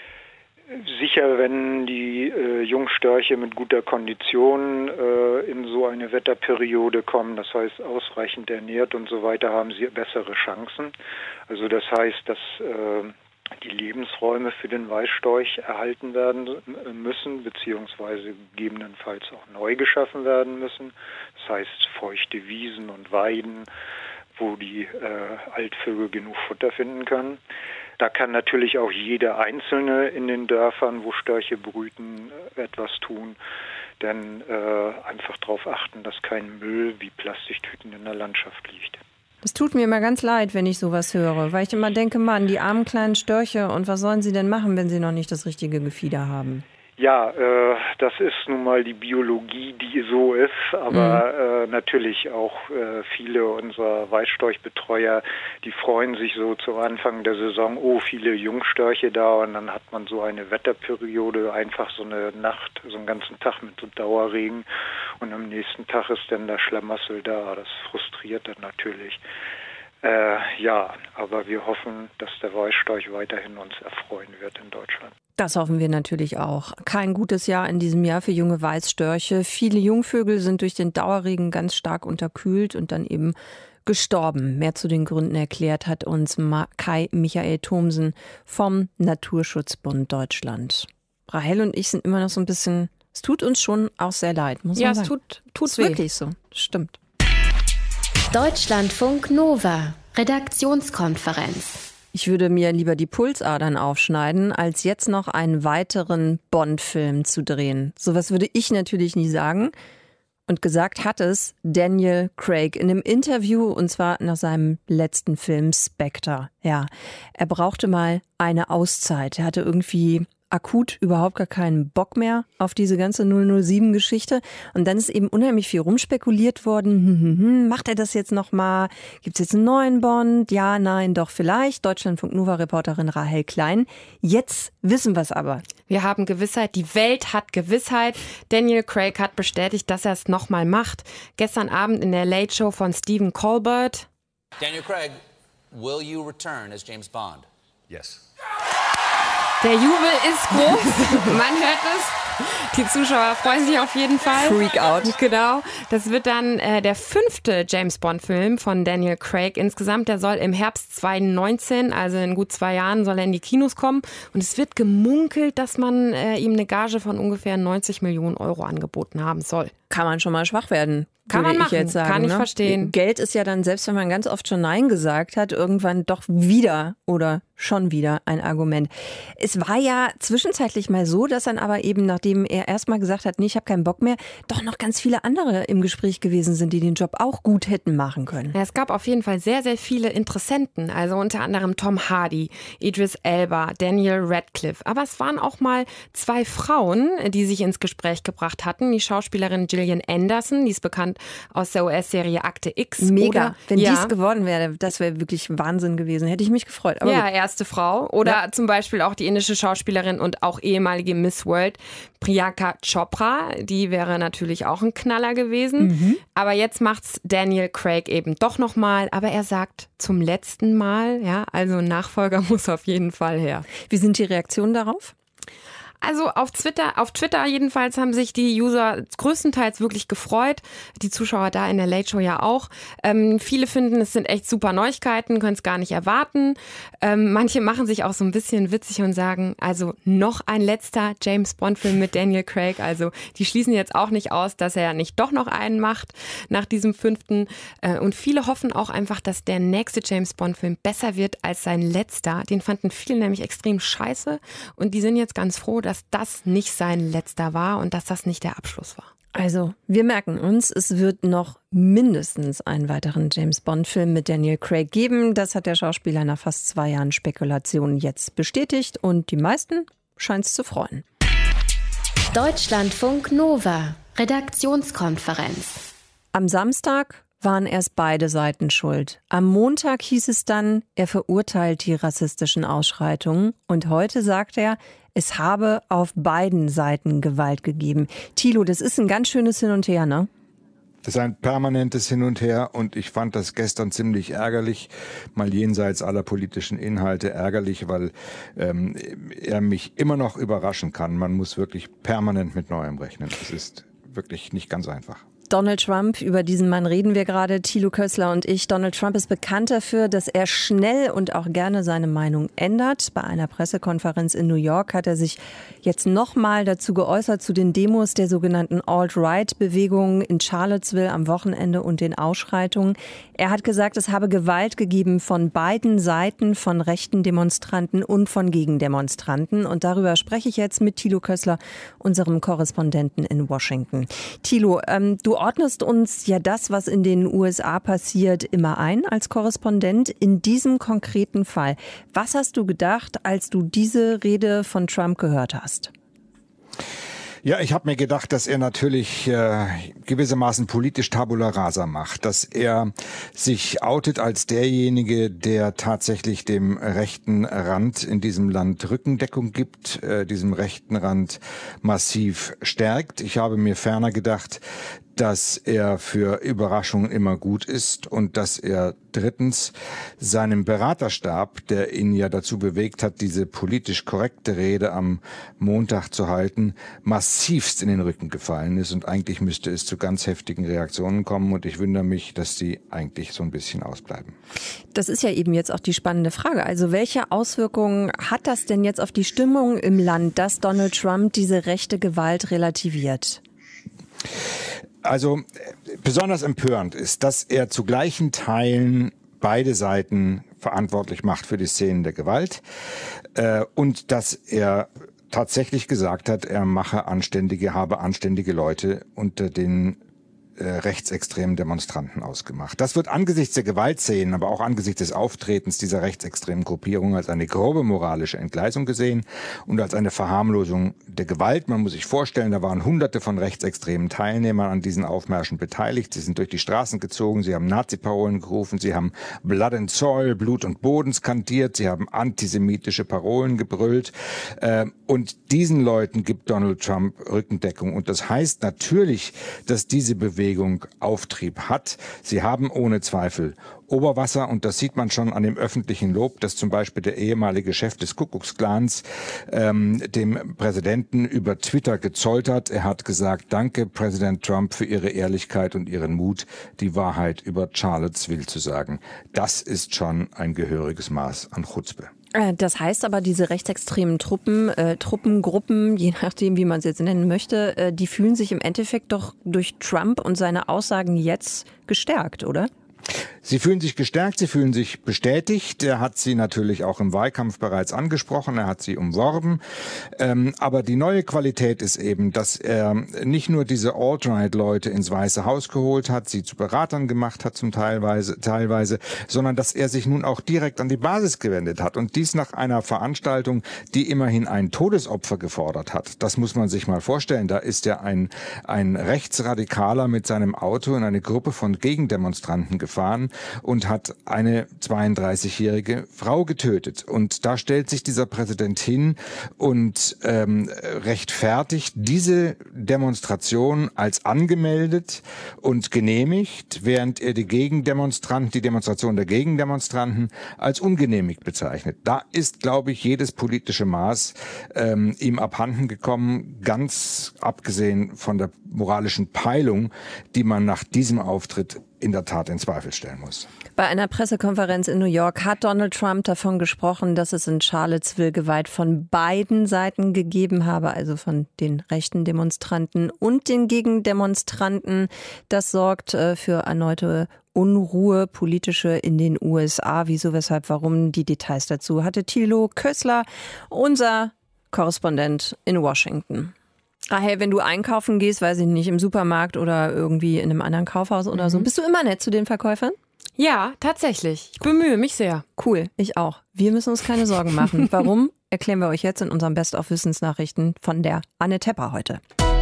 Sicher, wenn die Jungstörche mit guter Kondition in so eine Wetterperiode kommen, das heißt ausreichend ernährt und so weiter, haben sie bessere Chancen. Also das heißt, dass die Lebensräume für den Weißstorch erhalten werden müssen, beziehungsweise gegebenenfalls auch neu geschaffen werden müssen. Das heißt feuchte Wiesen und Weiden, wo die Altvögel genug Futter finden können. Da kann natürlich auch jeder Einzelne in den Dörfern, wo Störche brüten, etwas tun. Denn einfach darauf achten, dass kein Müll wie Plastiktüten in der Landschaft liegt. Das tut mir immer ganz leid, wenn ich sowas höre, weil ich immer denke, Mann, die armen kleinen Störche, und was sollen sie denn machen, wenn sie noch nicht das richtige Gefieder haben? Ja, das ist nun mal die Biologie, die so ist, aber natürlich auch viele unserer Weißstorchbetreuer, die freuen sich so zu Anfang der Saison, viele Jungstörche da, und dann hat man so eine Wetterperiode, einfach so eine Nacht, so einen ganzen Tag mit so Dauerregen, und am nächsten Tag ist dann der Schlamassel da. Das frustriert dann natürlich. Aber wir hoffen, dass der Weißstorch weiterhin uns erfreuen wird in Deutschland. Das hoffen wir natürlich auch. Kein gutes Jahr in diesem Jahr für junge Weißstörche. Viele Jungvögel sind durch den Dauerregen ganz stark unterkühlt und dann eben gestorben. Mehr zu den Gründen erklärt hat uns Kai Michael Thomsen vom Naturschutzbund Deutschland. Rahel und ich sind immer noch so ein bisschen, es tut uns schon auch sehr leid, muss man sagen. Ja, es tut weh. Wirklich so, stimmt. Deutschlandfunk Nova, Redaktionskonferenz. Ich würde mir lieber die Pulsadern aufschneiden, als jetzt noch einen weiteren Bond-Film zu drehen. Sowas würde ich natürlich nie sagen. Und gesagt hat es Daniel Craig in einem Interview, und zwar nach seinem letzten Film Spectre. Ja, er brauchte mal eine Auszeit. Er hatte irgendwie akut überhaupt gar keinen Bock mehr auf diese ganze 007-Geschichte. Und dann ist eben unheimlich viel rumspekuliert worden. Macht er das jetzt nochmal? Gibt es jetzt einen neuen Bond? Ja, nein, doch vielleicht. Deutschlandfunk Nova-Reporterin Rahel Klein. Jetzt wissen wir es aber. Wir haben Gewissheit. Die Welt hat Gewissheit. Daniel Craig hat bestätigt, dass er es nochmal macht. Gestern Abend in der Late Show von Stephen Colbert. Daniel Craig, will you return as James Bond? Yes. Der Jubel ist groß, man hört es. Die Zuschauer freuen sich auf jeden Fall. Freak out. Genau. Das wird dann der 5. James-Bond-Film von Daniel Craig insgesamt. Der soll im Herbst 2019, also in gut 2 Jahren, soll er in die Kinos kommen. Und es wird gemunkelt, dass man ihm eine Gage von ungefähr 90 Millionen Euro angeboten haben soll. Kann man schon mal schwach werden. Kann man machen, ich jetzt sagen, kann ich ne? verstehen. Geld ist ja dann, selbst wenn man ganz oft schon Nein gesagt hat, irgendwann doch wieder oder schon wieder ein Argument. Es war ja zwischenzeitlich mal so, dass dann aber eben, nachdem er erstmal gesagt hat, nee, ich habe keinen Bock mehr, doch noch ganz viele andere im Gespräch gewesen sind, die den Job auch gut hätten machen können. Ja, es gab auf jeden Fall sehr, sehr viele Interessenten, also unter anderem Tom Hardy, Idris Elba, Daniel Radcliffe. Aber es waren auch mal 2 Frauen, die sich ins Gespräch gebracht hatten. Die Schauspielerin Gillian Anderson, die ist bekannt aus der US-Serie Akte X. Mega, wenn dies geworden wäre, das wäre wirklich Wahnsinn gewesen. Hätte ich mich gefreut. Aber ja, erste Frau. Oder zum Beispiel auch die indische Schauspielerin und auch ehemalige Miss World, Priyanka Chopra. Die wäre natürlich auch ein Knaller gewesen. Aber jetzt macht's Daniel Craig eben doch nochmal. Aber er sagt zum letzten Mal, ja, also ein Nachfolger muss auf jeden Fall her. Wie sind die Reaktionen darauf? Also auf Twitter jedenfalls haben sich die User größtenteils wirklich gefreut. Die Zuschauer da in der Late Show ja auch. Viele finden, es sind echt super Neuigkeiten, können es gar nicht erwarten. Manche machen sich auch so ein bisschen witzig und sagen, also noch ein letzter James-Bond-Film mit Daniel Craig. Also die schließen jetzt auch nicht aus, dass er nicht doch noch einen macht nach diesem 5. Und viele hoffen auch einfach, dass der nächste James-Bond-Film besser wird als sein letzter. Den fanden viele nämlich extrem scheiße. Und die sind jetzt ganz froh, dass das nicht sein letzter war und dass das nicht der Abschluss war. Also, wir merken uns, es wird noch mindestens einen weiteren James-Bond-Film mit Daniel Craig geben. Das hat der Schauspieler nach fast 2 Jahren Spekulationen jetzt bestätigt und die meisten scheint es zu freuen. Deutschlandfunk Nova, Redaktionskonferenz. Am Samstag waren erst beide Seiten schuld. Am Montag hieß es dann, er verurteilt die rassistischen Ausschreitungen. Und heute sagt er, es habe auf beiden Seiten Gewalt gegeben. Thilo, das ist ein ganz schönes Hin und Her, ne? Das ist ein permanentes Hin und Her und ich fand das gestern ziemlich ärgerlich, mal jenseits aller politischen Inhalte ärgerlich, weil er mich immer noch überraschen kann. Man muss wirklich permanent mit Neuem rechnen. Das ist wirklich nicht ganz einfach. Donald Trump, über diesen Mann reden wir gerade, Thilo Kössler und ich. Donald Trump ist bekannt dafür, dass er schnell und auch gerne seine Meinung ändert. Bei einer Pressekonferenz in New York hat er sich jetzt nochmal dazu geäußert, zu den Demos der sogenannten Alt-Right-Bewegung in Charlottesville am Wochenende und den Ausschreitungen. Er hat gesagt, es habe Gewalt gegeben von beiden Seiten, von rechten Demonstranten und von Gegendemonstranten. Und darüber spreche ich jetzt mit Thilo Kössler, unserem Korrespondenten in Washington. Thilo, du ordnest uns ja das, was in den USA passiert, immer ein als Korrespondent. In diesem konkreten Fall, was hast du gedacht, als du diese Rede von Trump gehört hast? Ja, ich habe mir gedacht, dass er natürlich gewissermaßen politisch Tabula Rasa macht, dass er sich outet als derjenige, der tatsächlich dem rechten Rand in diesem Land Rückendeckung gibt, diesem rechten Rand massiv stärkt. Ich habe mir ferner gedacht, dass er für Überraschungen immer gut ist und dass er drittens seinem Beraterstab, der ihn ja dazu bewegt hat, diese politisch korrekte Rede am Montag zu halten, massivst in den Rücken gefallen ist. Und eigentlich müsste es zu ganz heftigen Reaktionen kommen. Und ich wundere mich, dass die eigentlich so ein bisschen ausbleiben. Das ist ja eben jetzt auch die spannende Frage. Also welche Auswirkungen hat das denn jetzt auf die Stimmung im Land, dass Donald Trump diese rechte Gewalt relativiert? Also besonders empörend ist, dass er zu gleichen Teilen beide Seiten verantwortlich macht für die Szenen der Gewalt und dass er tatsächlich gesagt hat, er habe anständige Leute unter den rechtsextremen Demonstranten ausgemacht. Das wird angesichts der Gewaltszenen, aber auch angesichts des Auftretens dieser rechtsextremen Gruppierung als eine grobe moralische Entgleisung gesehen und als eine Verharmlosung der Gewalt. Man muss sich vorstellen, da waren Hunderte von rechtsextremen Teilnehmern an diesen Aufmärschen beteiligt. Sie sind durch die Straßen gezogen, sie haben Nazi-Parolen gerufen, sie haben Blood and Soil, Blut und Boden skandiert, sie haben antisemitische Parolen gebrüllt. Und diesen Leuten gibt Donald Trump Rückendeckung. Und das heißt natürlich, dass diese Bewegung Auftrieb hat. Sie haben ohne Zweifel Oberwasser und das sieht man schon an dem öffentlichen Lob, dass zum Beispiel der ehemalige Chef des Ku Klux Klans dem Präsidenten über Twitter gezollt hat. Er hat gesagt, danke Präsident Trump für Ihre Ehrlichkeit und Ihren Mut, die Wahrheit über Charlottesville zu sagen. Das ist schon ein gehöriges Maß an Chutzpe. Das heißt aber, diese rechtsextremen Truppengruppen, je nachdem, wie man es jetzt nennen möchte, die fühlen sich im Endeffekt doch durch Trump und seine Aussagen jetzt gestärkt, oder? Sie fühlen sich gestärkt, sie fühlen sich bestätigt. Er hat sie natürlich auch im Wahlkampf bereits angesprochen, er hat sie umworben. Aber die neue Qualität ist eben, dass er nicht nur diese Alt-Right-Leute ins Weiße Haus geholt hat, sie zu Beratern gemacht hat zum teilweise, sondern dass er sich nun auch direkt an die Basis gewendet hat. Und dies nach einer Veranstaltung, die immerhin ein Todesopfer gefordert hat. Das muss man sich mal vorstellen. Da ist ja ein Rechtsradikaler mit seinem Auto in eine Gruppe von Gegendemonstranten gefahren und hat eine 32-jährige Frau getötet. Und da stellt sich dieser Präsident hin und rechtfertigt diese Demonstration als angemeldet und genehmigt, während er die Demonstration der Gegendemonstranten als ungenehmigt bezeichnet. Da ist, glaube ich, jedes politische Maß ihm abhanden gekommen, ganz abgesehen von der moralischen Peilung, die man nach diesem Auftritt in der Tat in Zweifel stellen muss. Bei einer Pressekonferenz in New York hat Donald Trump davon gesprochen, dass es in Charlottesville Gewalt von beiden Seiten gegeben habe, also von den rechten Demonstranten und den Gegendemonstranten. Das sorgt für erneute Unruhe, politische in den USA. Wieso, weshalb, warum? Die Details dazu hatte Thilo Kössler, unser Korrespondent in Washington. Rahel, wenn du einkaufen gehst, weiß ich nicht, im Supermarkt oder irgendwie in einem anderen Kaufhaus oder so, bist du immer nett zu den Verkäufern? Ja, tatsächlich. Ich bemühe mich sehr. Cool, ich auch. Wir müssen uns keine Sorgen machen. Warum? Erklären wir euch jetzt in unseren Best-of-Wissensnachrichten von der Anne Tepper heute.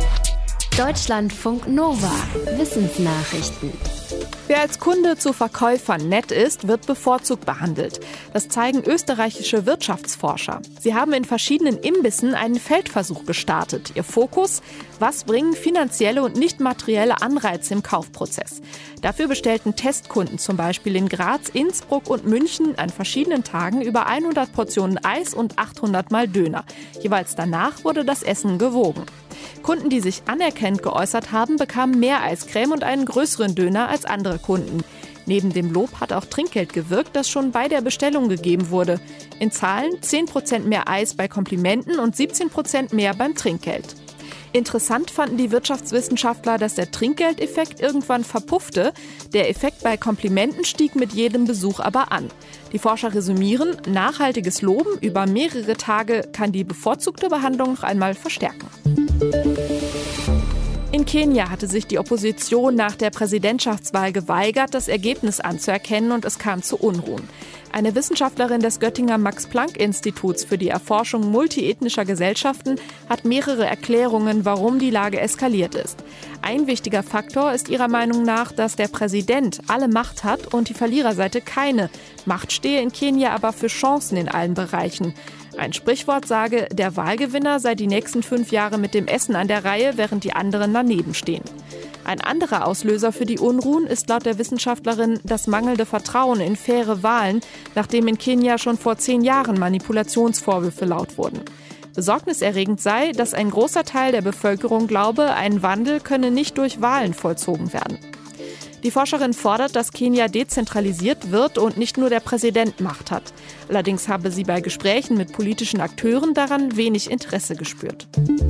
Deutschlandfunk Nova. Wissensnachrichten. Wer als Kunde zu Verkäufern nett ist, wird bevorzugt behandelt. Das zeigen österreichische Wirtschaftsforscher. Sie haben in verschiedenen Imbissen einen Feldversuch gestartet. Ihr Fokus: Was bringen finanzielle und nicht materielle Anreize im Kaufprozess? Dafür bestellten Testkunden zum Beispiel in Graz, Innsbruck und München an verschiedenen Tagen über 100 Portionen Eis und 800 Mal Döner. Jeweils danach wurde das Essen gewogen. Kunden, die sich anerkennend geäußert haben, bekamen mehr Eiscreme und einen größeren Döner als andere Kunden. Neben dem Lob hat auch Trinkgeld gewirkt, das schon bei der Bestellung gegeben wurde. In Zahlen 10% mehr Eis bei Komplimenten und 17% mehr beim Trinkgeld. Interessant fanden die Wirtschaftswissenschaftler, dass der Trinkgeldeffekt irgendwann verpuffte. Der Effekt bei Komplimenten stieg mit jedem Besuch aber an. Die Forscher resümieren: Nachhaltiges Loben über mehrere Tage kann die bevorzugte Behandlung noch einmal verstärken. In Kenia hatte sich die Opposition nach der Präsidentschaftswahl geweigert, das Ergebnis anzuerkennen, und es kam zu Unruhen. Eine Wissenschaftlerin des Göttinger Max-Planck-Instituts für die Erforschung multiethnischer Gesellschaften hat mehrere Erklärungen, warum die Lage eskaliert ist. Ein wichtiger Faktor ist ihrer Meinung nach, dass der Präsident alle Macht hat und die Verliererseite keine. Macht stehe in Kenia aber für Chancen in allen Bereichen. Ein Sprichwort sage, der Wahlgewinner sei die nächsten 5 Jahre mit dem Essen an der Reihe, während die anderen daneben stehen. Ein anderer Auslöser für die Unruhen ist laut der Wissenschaftlerin das mangelnde Vertrauen in faire Wahlen, nachdem in Kenia schon vor 10 Jahren Manipulationsvorwürfe laut wurden. Besorgniserregend sei, dass ein großer Teil der Bevölkerung glaube, ein Wandel könne nicht durch Wahlen vollzogen werden. Die Forscherin fordert, dass Kenia dezentralisiert wird und nicht nur der Präsident Macht hat. Allerdings habe sie bei Gesprächen mit politischen Akteuren daran wenig Interesse gespürt.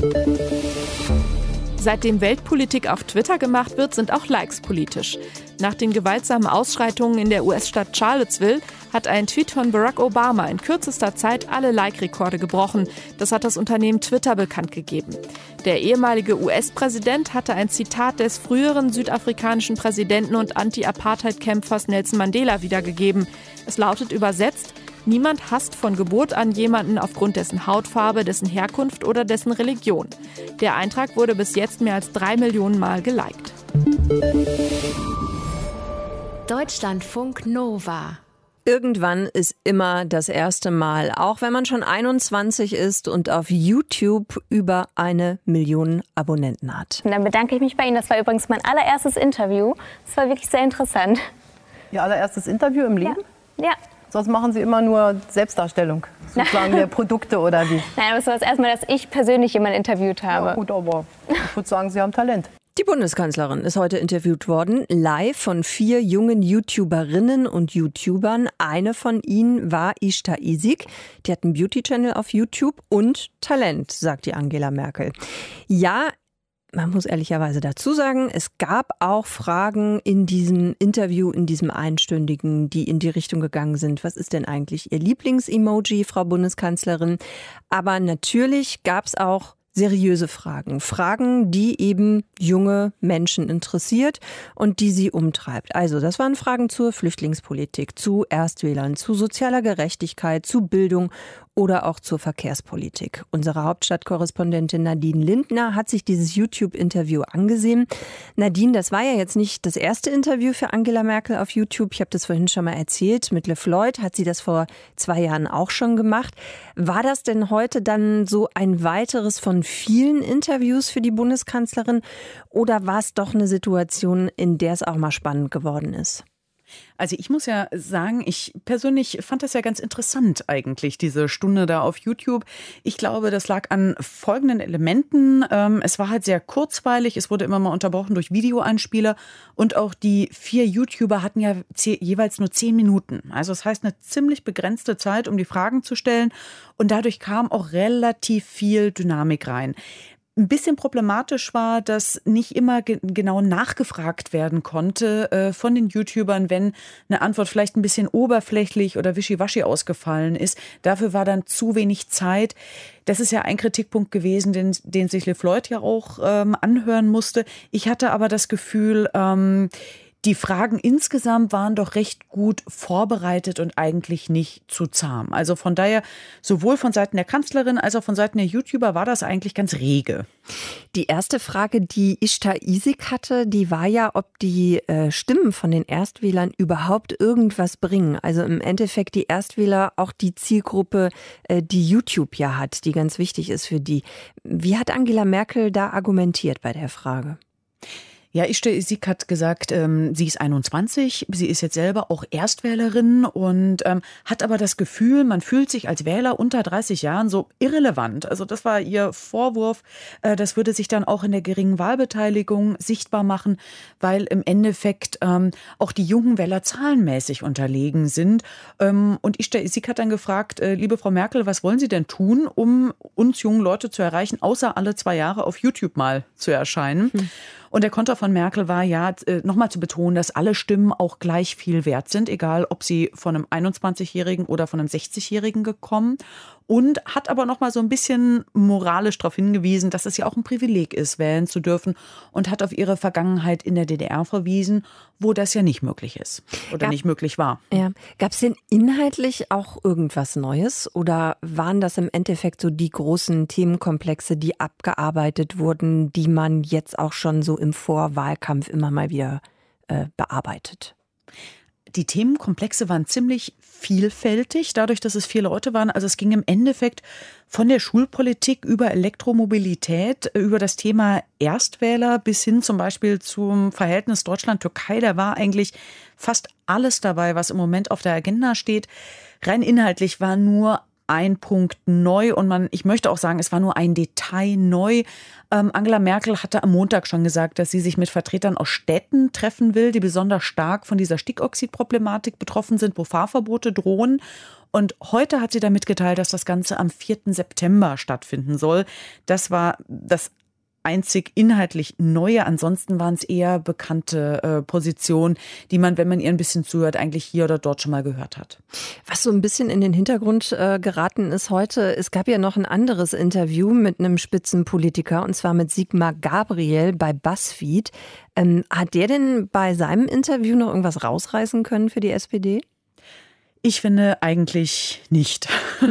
Seitdem Weltpolitik auf Twitter gemacht wird, sind auch Likes politisch. Nach den gewaltsamen Ausschreitungen in der US-Stadt Charlottesville hat ein Tweet von Barack Obama in kürzester Zeit alle Like-Rekorde gebrochen. Das hat das Unternehmen Twitter bekannt gegeben. Der ehemalige US-Präsident hatte ein Zitat des früheren südafrikanischen Präsidenten und Anti-Apartheid-Kämpfers Nelson Mandela wiedergegeben. Es lautet übersetzt: Niemand hasst von Geburt an jemanden aufgrund dessen Hautfarbe, dessen Herkunft oder dessen Religion. Der Eintrag wurde bis jetzt mehr als 3 Millionen Mal geliked. Deutschlandfunk Nova. Irgendwann ist immer das erste Mal, auch wenn man schon 21 ist und auf YouTube über 1 Million Abonnenten hat. Und dann bedanke ich mich bei Ihnen. Das war übrigens mein allererstes Interview. Das war wirklich sehr interessant. Ihr allererstes Interview im Leben? Ja. Sonst machen Sie immer nur Selbstdarstellung, sozusagen der Produkte oder wie? Nein, aber es war das erste Mal, dass ich persönlich jemanden interviewt habe. Ja, gut, aber ich würde sagen, Sie haben Talent. Die Bundeskanzlerin ist heute interviewt worden, live von 4 jungen YouTuberinnen und YouTubern. Eine von ihnen war Ishta Isik. Die hat einen Beauty-Channel auf YouTube und Talent, sagt die Angela Merkel. Ja, man muss ehrlicherweise dazu sagen, es gab auch Fragen in diesem Interview, in diesem einstündigen, die in die Richtung gegangen sind. Was ist denn eigentlich Ihr Lieblings-Emoji, Frau Bundeskanzlerin? Aber natürlich gab es auch seriöse Fragen. Fragen, die eben junge Menschen interessiert und die sie umtreibt. Also das waren Fragen zur Flüchtlingspolitik, zu Erstwählern, zu sozialer Gerechtigkeit, zu Bildung oder auch zur Verkehrspolitik. Unsere Hauptstadtkorrespondentin Nadine Lindner hat sich dieses YouTube-Interview angesehen. Nadine, das war ja jetzt nicht das erste Interview für Angela Merkel auf YouTube. Ich habe das vorhin schon mal erzählt. Mit Le Floyd hat sie das vor 2 Jahren auch schon gemacht. War das denn heute dann so ein weiteres von vielen Interviews für die Bundeskanzlerin? Oder war es doch eine Situation, in der es auch mal spannend geworden ist? Also ich muss ja sagen, ich persönlich fand das ja ganz interessant eigentlich, diese Stunde da auf YouTube. Ich glaube, das lag an folgenden Elementen. Es war halt sehr kurzweilig, es wurde immer mal unterbrochen durch Videoeinspieler und auch die 4 YouTuber hatten ja jeweils nur 10 Minuten. Also das heißt eine ziemlich begrenzte Zeit, um die Fragen zu stellen, und dadurch kam auch relativ viel Dynamik rein. Ein bisschen problematisch war, dass nicht immer genau nachgefragt werden konnte von den YouTubern, wenn eine Antwort vielleicht ein bisschen oberflächlich oder wischiwaschi ausgefallen ist. Dafür war dann zu wenig Zeit. Das ist ja ein Kritikpunkt gewesen, den sich Le Floyd ja auch anhören musste. Ich hatte aber das Gefühl, die Fragen insgesamt waren doch recht gut vorbereitet und eigentlich nicht zu zahm. Also von daher, sowohl von Seiten der Kanzlerin als auch von Seiten der YouTuber war das eigentlich ganz rege. Die erste Frage, die Ishta Isik hatte, die war ja, ob die Stimmen von den Erstwählern überhaupt irgendwas bringen. Also im Endeffekt die Erstwähler, auch die Zielgruppe, die YouTube ja hat, die ganz wichtig ist für die. Wie hat Angela Merkel da argumentiert bei der Frage? Ja, Ishta Isik hat gesagt, sie ist 21, sie ist jetzt selber auch Erstwählerin und hat aber das Gefühl, man fühlt sich als Wähler unter 30 Jahren so irrelevant. Also das war ihr Vorwurf, das würde sich dann auch in der geringen Wahlbeteiligung sichtbar machen, weil im Endeffekt auch die jungen Wähler zahlenmäßig unterlegen sind. Und Ishta Isik hat dann gefragt, liebe Frau Merkel, was wollen Sie denn tun, um uns jungen Leute zu erreichen, außer alle 2 Jahre auf YouTube mal zu erscheinen? Und der Konter von Merkel war ja, nochmal zu betonen, dass alle Stimmen auch gleich viel wert sind, egal ob sie von einem 21-Jährigen oder von einem 60-Jährigen gekommen. und hat aber noch mal so ein bisschen moralisch darauf hingewiesen, dass es ja auch ein Privileg ist, wählen zu dürfen und hat auf ihre Vergangenheit in der DDR verwiesen, wo das ja nicht möglich ist oder nicht möglich war. Ja. Gab es denn inhaltlich auch irgendwas Neues oder waren das im Endeffekt so die großen Themenkomplexe, die abgearbeitet wurden, die man jetzt auch schon so im Vorwahlkampf immer mal wieder bearbeitet? Die Themenkomplexe waren ziemlich vielfältig, dadurch, dass es 4 Leute waren. Also es ging im Endeffekt von der Schulpolitik über Elektromobilität, über das Thema Erstwähler bis hin zum Beispiel zum Verhältnis Deutschland-Türkei. Da war eigentlich fast alles dabei, was im Moment auf der Agenda steht. Rein inhaltlich war nur ein Punkt neu und ich möchte auch sagen, es war nur ein Detail neu. Angela Merkel hatte am Montag schon gesagt, dass sie sich mit Vertretern aus Städten treffen will, die besonders stark von dieser Stickoxidproblematik betroffen sind, wo Fahrverbote drohen. Und heute hat sie dann mitgeteilt, dass das Ganze am 4. September stattfinden soll. Das war das einzig inhaltlich Neue. Ansonsten waren es eher bekannte Positionen, die man, wenn man ihr ein bisschen zuhört, eigentlich hier oder dort schon mal gehört hat. Was so ein bisschen in den Hintergrund geraten ist heute, es gab ja noch ein anderes Interview mit einem Spitzenpolitiker, und zwar mit Sigmar Gabriel bei BuzzFeed. Hat der denn bei seinem Interview noch irgendwas rausreißen können für die SPD? Ich finde eigentlich nicht.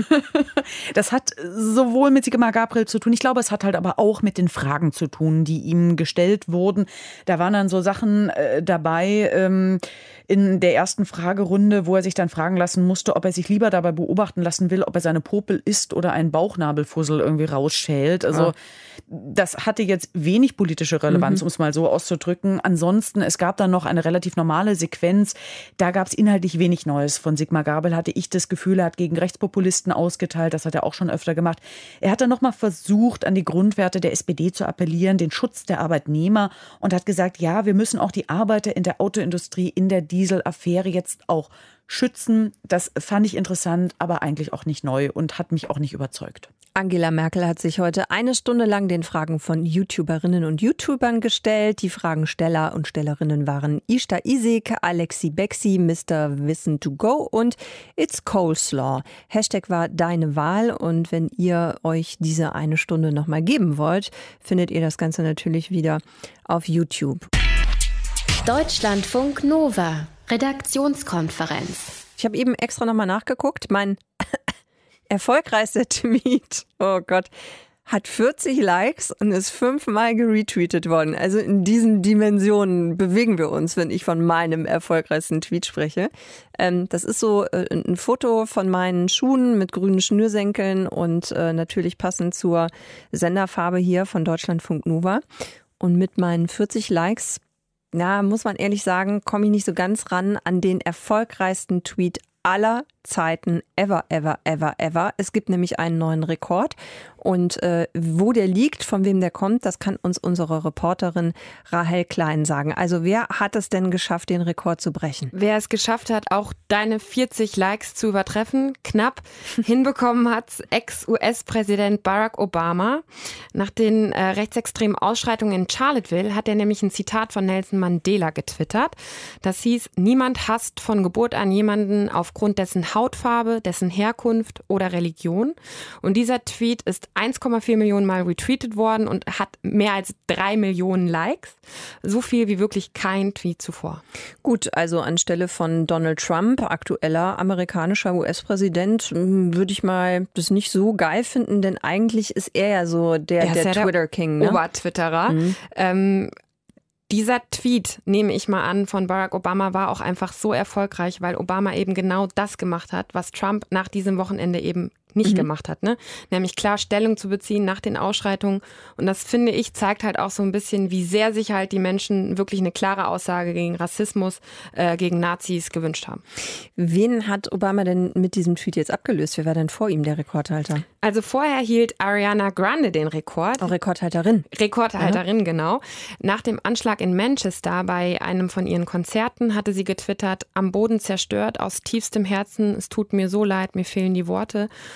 Das hat sowohl mit Sigmar Gabriel zu tun, ich glaube, es hat halt aber auch mit den Fragen zu tun, die ihm gestellt wurden. Da waren dann so Sachen dabei in der ersten Fragerunde, wo er sich dann fragen lassen musste, ob er sich lieber dabei beobachten lassen will, ob er seine Popel isst oder einen Bauchnabelfussel irgendwie rausschält. Also das hatte jetzt wenig politische Relevanz, um es mal so auszudrücken. Ansonsten, es gab dann noch eine relativ normale Sequenz. Da gab es inhaltlich wenig Neues. Von Sigmar Gabriel hatte ich das Gefühl, er hat gegen Rechtspopulisten ausgeteilt. Das hat er auch schon öfter gemacht. Er hat dann noch mal versucht, an die Grundwerte der SPD zu appellieren, den Schutz der Arbeitnehmer, und hat gesagt, ja, wir müssen auch die Arbeiter in der Autoindustrie, in der Dieselaffäre jetzt auch schützen. Das fand ich interessant, aber eigentlich auch nicht neu und hat mich auch nicht überzeugt. Angela Merkel hat sich heute 1 Stunde lang den Fragen von YouTuberinnen und YouTubern gestellt. Die Fragensteller und Stellerinnen waren Ishta Isik, Alexi Bexi, Mr. Wissen to Go und It's Coleslaw. Hashtag war deine Wahl, und wenn ihr euch diese 1 Stunde nochmal geben wollt, findet ihr das Ganze natürlich wieder auf YouTube. Deutschlandfunk Nova, Redaktionskonferenz. Ich habe eben extra nochmal nachgeguckt. Mein erfolgreichster Tweet, oh Gott, hat 40 Likes und ist 5-mal geretweetet worden. Also in diesen Dimensionen bewegen wir uns, wenn ich von meinem erfolgreichsten Tweet spreche. Das ist so ein Foto von meinen Schuhen mit grünen Schnürsenkeln und natürlich passend zur Senderfarbe hier von Deutschlandfunk Nova. Und mit meinen 40 Likes, muss man ehrlich sagen, komme ich nicht so ganz ran an den erfolgreichsten Tweet aller Zeiten ever. Es gibt nämlich einen neuen Rekord. Und wo der liegt, von wem der kommt, das kann uns unsere Reporterin Rahel Klein sagen. Also wer hat es denn geschafft, den Rekord zu brechen? Wer es geschafft hat, auch deine 40 Likes zu übertreffen, knapp hinbekommen hat Ex-US-Präsident Barack Obama. Nach den rechtsextremen Ausschreitungen in Charlottesville hat er nämlich ein Zitat von Nelson Mandela getwittert. Das hieß: Niemand hasst von Geburt an jemanden aufgrund dessen Hautfarbe, dessen Herkunft oder Religion. Und dieser Tweet ist 1,4 Millionen Mal retweetet worden und hat mehr als 3 Millionen Likes. So viel wie wirklich kein Tweet zuvor. Gut, also anstelle von Donald Trump, aktueller amerikanischer US-Präsident, würde ich mal das nicht so geil finden, denn eigentlich ist er ja so der Twitter-King. Ne? Obertwitterer. Dieser Tweet, nehme ich mal an, von Barack Obama war auch einfach so erfolgreich, weil Obama eben genau das gemacht hat, was Trump nach diesem Wochenende eben nicht gemacht hat, ne? Nämlich klar Stellung zu beziehen nach den Ausschreitungen. Und das, finde ich, zeigt halt auch so ein bisschen, wie sehr sich halt die Menschen wirklich eine klare Aussage gegen Rassismus, gegen Nazis gewünscht haben. Wen hat Obama denn mit diesem Tweet jetzt abgelöst? Wer war denn vor ihm der Rekordhalter? Also vorher hielt Ariana Grande den Rekord. Auch Rekordhalterin. Rekordhalterin, genau. Nach dem Anschlag in Manchester bei einem von ihren Konzerten hatte sie getwittert: Am Boden zerstört, aus tiefstem Herzen, es tut mir so leid, mir fehlen die Worte.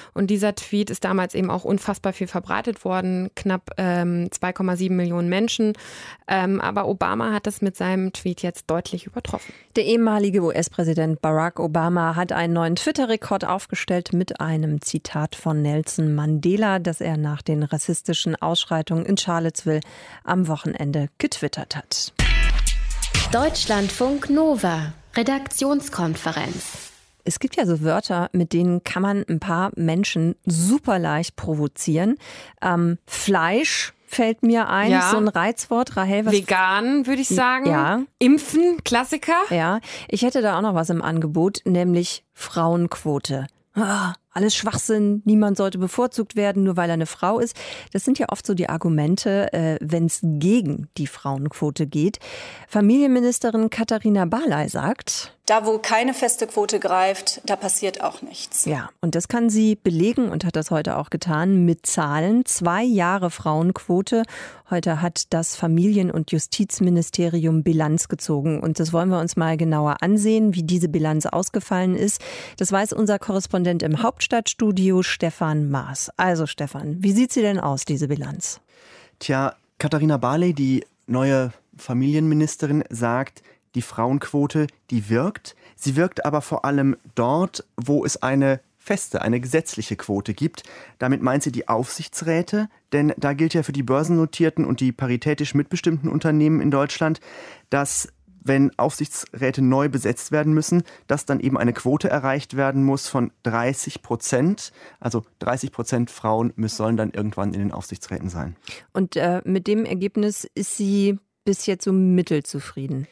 Und dieser Tweet ist damals eben auch unfassbar viel verbreitet worden, knapp 2,7 Millionen Menschen. Aber Obama hat das mit seinem Tweet jetzt deutlich übertroffen. Der ehemalige US-Präsident Barack Obama hat einen neuen Twitter-Rekord aufgestellt mit einem Zitat von Nelson Mandela, das er nach den rassistischen Ausschreitungen in Charlottesville am Wochenende getwittert hat. Deutschlandfunk Nova, Redaktionskonferenz. Es gibt ja so Wörter, mit denen kann man ein paar Menschen super leicht provozieren. Fleisch fällt mir ein, Ja. so ein Reizwort. Rahel, was? Vegan, würde ich sagen. Ja. Impfen, Klassiker. Ja, ich hätte da auch noch was im Angebot, nämlich Frauenquote. Alles Schwachsinn, niemand sollte bevorzugt werden, nur weil er eine Frau ist. Das sind ja oft so die Argumente, wenn es gegen die Frauenquote geht. Familienministerin Katharina Barley sagt: Da, wo keine feste Quote greift, da passiert auch nichts. Ja, und das kann sie belegen und hat das heute auch getan mit Zahlen. 2 Jahre Frauenquote. Heute hat das Familien- und Justizministerium Bilanz gezogen. Und das wollen wir uns mal genauer ansehen, wie diese Bilanz ausgefallen ist. Das weiß unser Korrespondent im Hauptstadtstudio, Stefan Maas. Also Stefan, wie sieht sie denn aus, diese Bilanz? Tja, Katharina Barley, die neue Familienministerin, sagt, die Frauenquote, die wirkt. Sie wirkt aber vor allem dort, wo es eine feste, eine gesetzliche Quote gibt. Damit meint sie die Aufsichtsräte, denn da gilt ja für die börsennotierten und die paritätisch mitbestimmten Unternehmen in Deutschland, dass wenn Aufsichtsräte neu besetzt werden müssen, dass dann eben eine Quote erreicht werden muss von 30%. Also 30% Frauen sollen dann irgendwann in den Aufsichtsräten sein. Und mit dem Ergebnis ist sie bis jetzt so mittelzufrieden.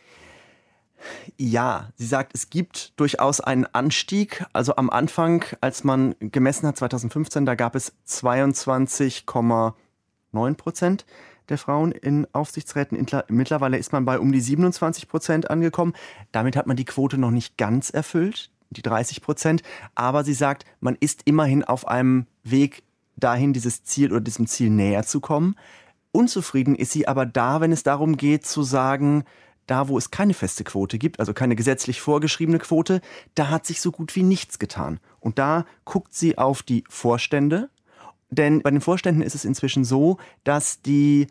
Ja, sie sagt, es gibt durchaus einen Anstieg. Also am Anfang, als man gemessen hat, 2015, da gab es 22,9% der Frauen in Aufsichtsräten. Mittlerweile ist man bei um die 27% angekommen. Damit hat man die Quote noch nicht ganz erfüllt, die 30%. Aber sie sagt, man ist immerhin auf einem Weg dahin, diesem Ziel näher zu kommen. Unzufrieden ist sie aber da, wenn es darum geht zu sagen, da, wo es keine feste Quote gibt, also keine gesetzlich vorgeschriebene Quote, da hat sich so gut wie nichts getan. Und da guckt sie auf die Vorstände, denn bei den Vorständen ist es inzwischen so, dass die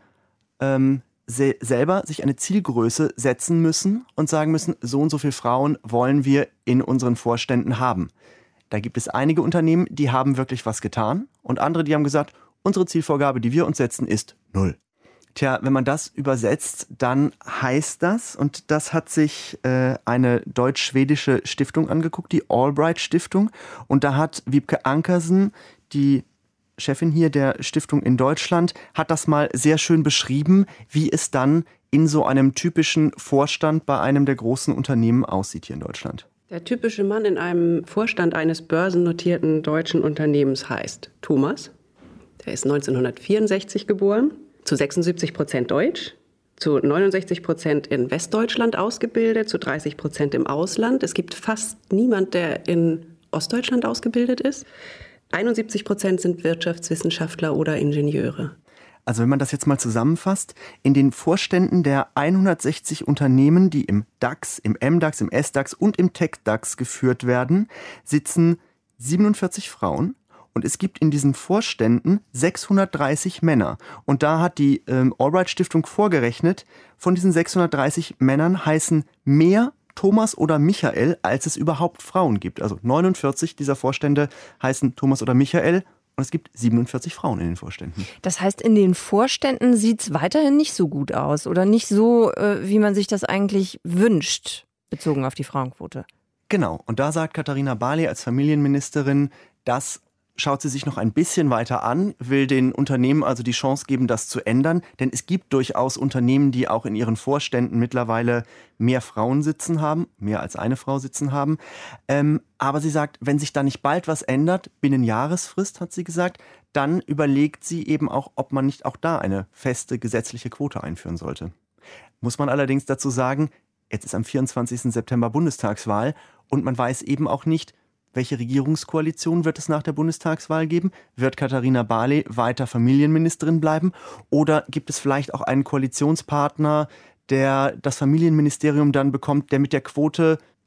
selber sich eine Zielgröße setzen müssen und sagen müssen, so und so viele Frauen wollen wir in unseren Vorständen haben. Da gibt es einige Unternehmen, die haben wirklich was getan und andere, die haben gesagt, unsere Zielvorgabe, die wir uns setzen, ist 0. Tja, wenn man das übersetzt, dann heißt das, und das hat sich eine deutsch-schwedische Stiftung angeguckt, die Albright Stiftung, und da hat Wiebke Ankersen, die Chefin hier der Stiftung in Deutschland, hat das mal sehr schön beschrieben, wie es dann in so einem typischen Vorstand bei einem der großen Unternehmen aussieht hier in Deutschland. Der typische Mann in einem Vorstand eines börsennotierten deutschen Unternehmens heißt Thomas. Der ist 1964 geboren, zu 76% Deutsch, zu 69% in Westdeutschland ausgebildet, zu 30% im Ausland. Es gibt fast niemand, der in Ostdeutschland ausgebildet ist. 71% sind Wirtschaftswissenschaftler oder Ingenieure. Also wenn man das jetzt mal zusammenfasst, in den Vorständen der 160 Unternehmen, die im DAX, im MDAX, im SDAX und im TechDAX geführt werden, sitzen 47 Frauen. Und es gibt in diesen Vorständen 630 Männer. Und da hat die Albright Stiftung vorgerechnet, von diesen 630 Männern heißen mehr Thomas oder Michael, als es überhaupt Frauen gibt. Also 49 dieser Vorstände heißen Thomas oder Michael und es gibt 47 Frauen in den Vorständen. Das heißt, in den Vorständen sieht es weiterhin nicht so gut aus oder nicht so, wie man sich das eigentlich wünscht, bezogen auf die Frauenquote. Genau. Und da sagt Katharina Barley als Familienministerin, das schaut sie sich noch ein bisschen weiter an, will den Unternehmen also die Chance geben, das zu ändern. Denn es gibt durchaus Unternehmen, die auch in ihren Vorständen mittlerweile mehr Frauen sitzen haben, mehr als eine Frau sitzen haben. Aber sie sagt, wenn sich da nicht bald was ändert, binnen Jahresfrist, hat sie gesagt, dann überlegt sie eben auch, ob man nicht auch da eine feste gesetzliche Quote einführen sollte. Muss man allerdings dazu sagen, jetzt ist am 24. September Bundestagswahl und man weiß eben auch nicht, welche Regierungskoalition wird es nach der Bundestagswahl geben? Wird Katharina Barley weiter Familienministerin bleiben? Oder gibt es vielleicht auch einen Koalitionspartner, der das Familienministerium dann bekommt, der mit der Quote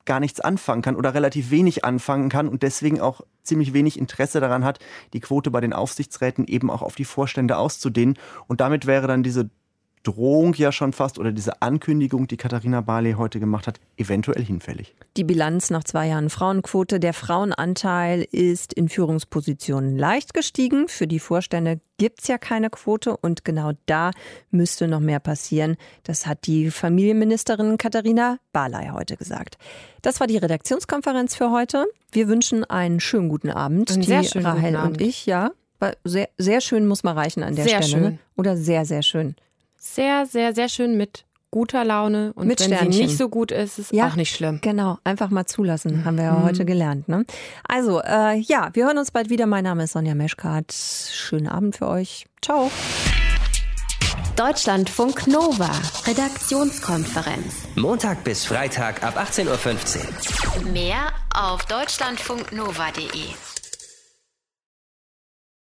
gar nichts anfangen kann oder relativ wenig anfangen kann und deswegen auch ziemlich wenig Interesse daran hat, die Quote bei den Aufsichtsräten eben auch auf die Vorstände auszudehnen. Und damit wäre dann diese Drohung ja schon fast oder diese Ankündigung, die Katharina Barley heute gemacht hat, eventuell hinfällig. Die Bilanz nach 2 Jahren Frauenquote. Der Frauenanteil ist in Führungspositionen leicht gestiegen. Für die Vorstände gibt es ja keine Quote und genau da müsste noch mehr passieren. Das hat die Familienministerin Katharina Barley heute gesagt. Das war die Redaktionskonferenz für heute. Wir wünschen einen schönen guten Abend. Einen sehr schönen Rahel guten Abend. und ich, ja. Sehr, sehr schön muss mal reichen an der Sehr Stelle. schön. Oder sehr, sehr schön. Sehr, sehr, sehr schön mit guter Laune. Und mit wenn Sternchen. sie nicht so gut ist, ist auch nicht schlimm. Genau, einfach mal zulassen, haben wir ja heute gelernt. Ne? Also, ja, wir hören uns bald wieder. Mein Name ist Sonja Meschkat. Schönen Abend für euch. Ciao. Deutschlandfunk Nova, Redaktionskonferenz. Montag bis Freitag ab 18:15 Uhr. Mehr auf deutschlandfunknova.de.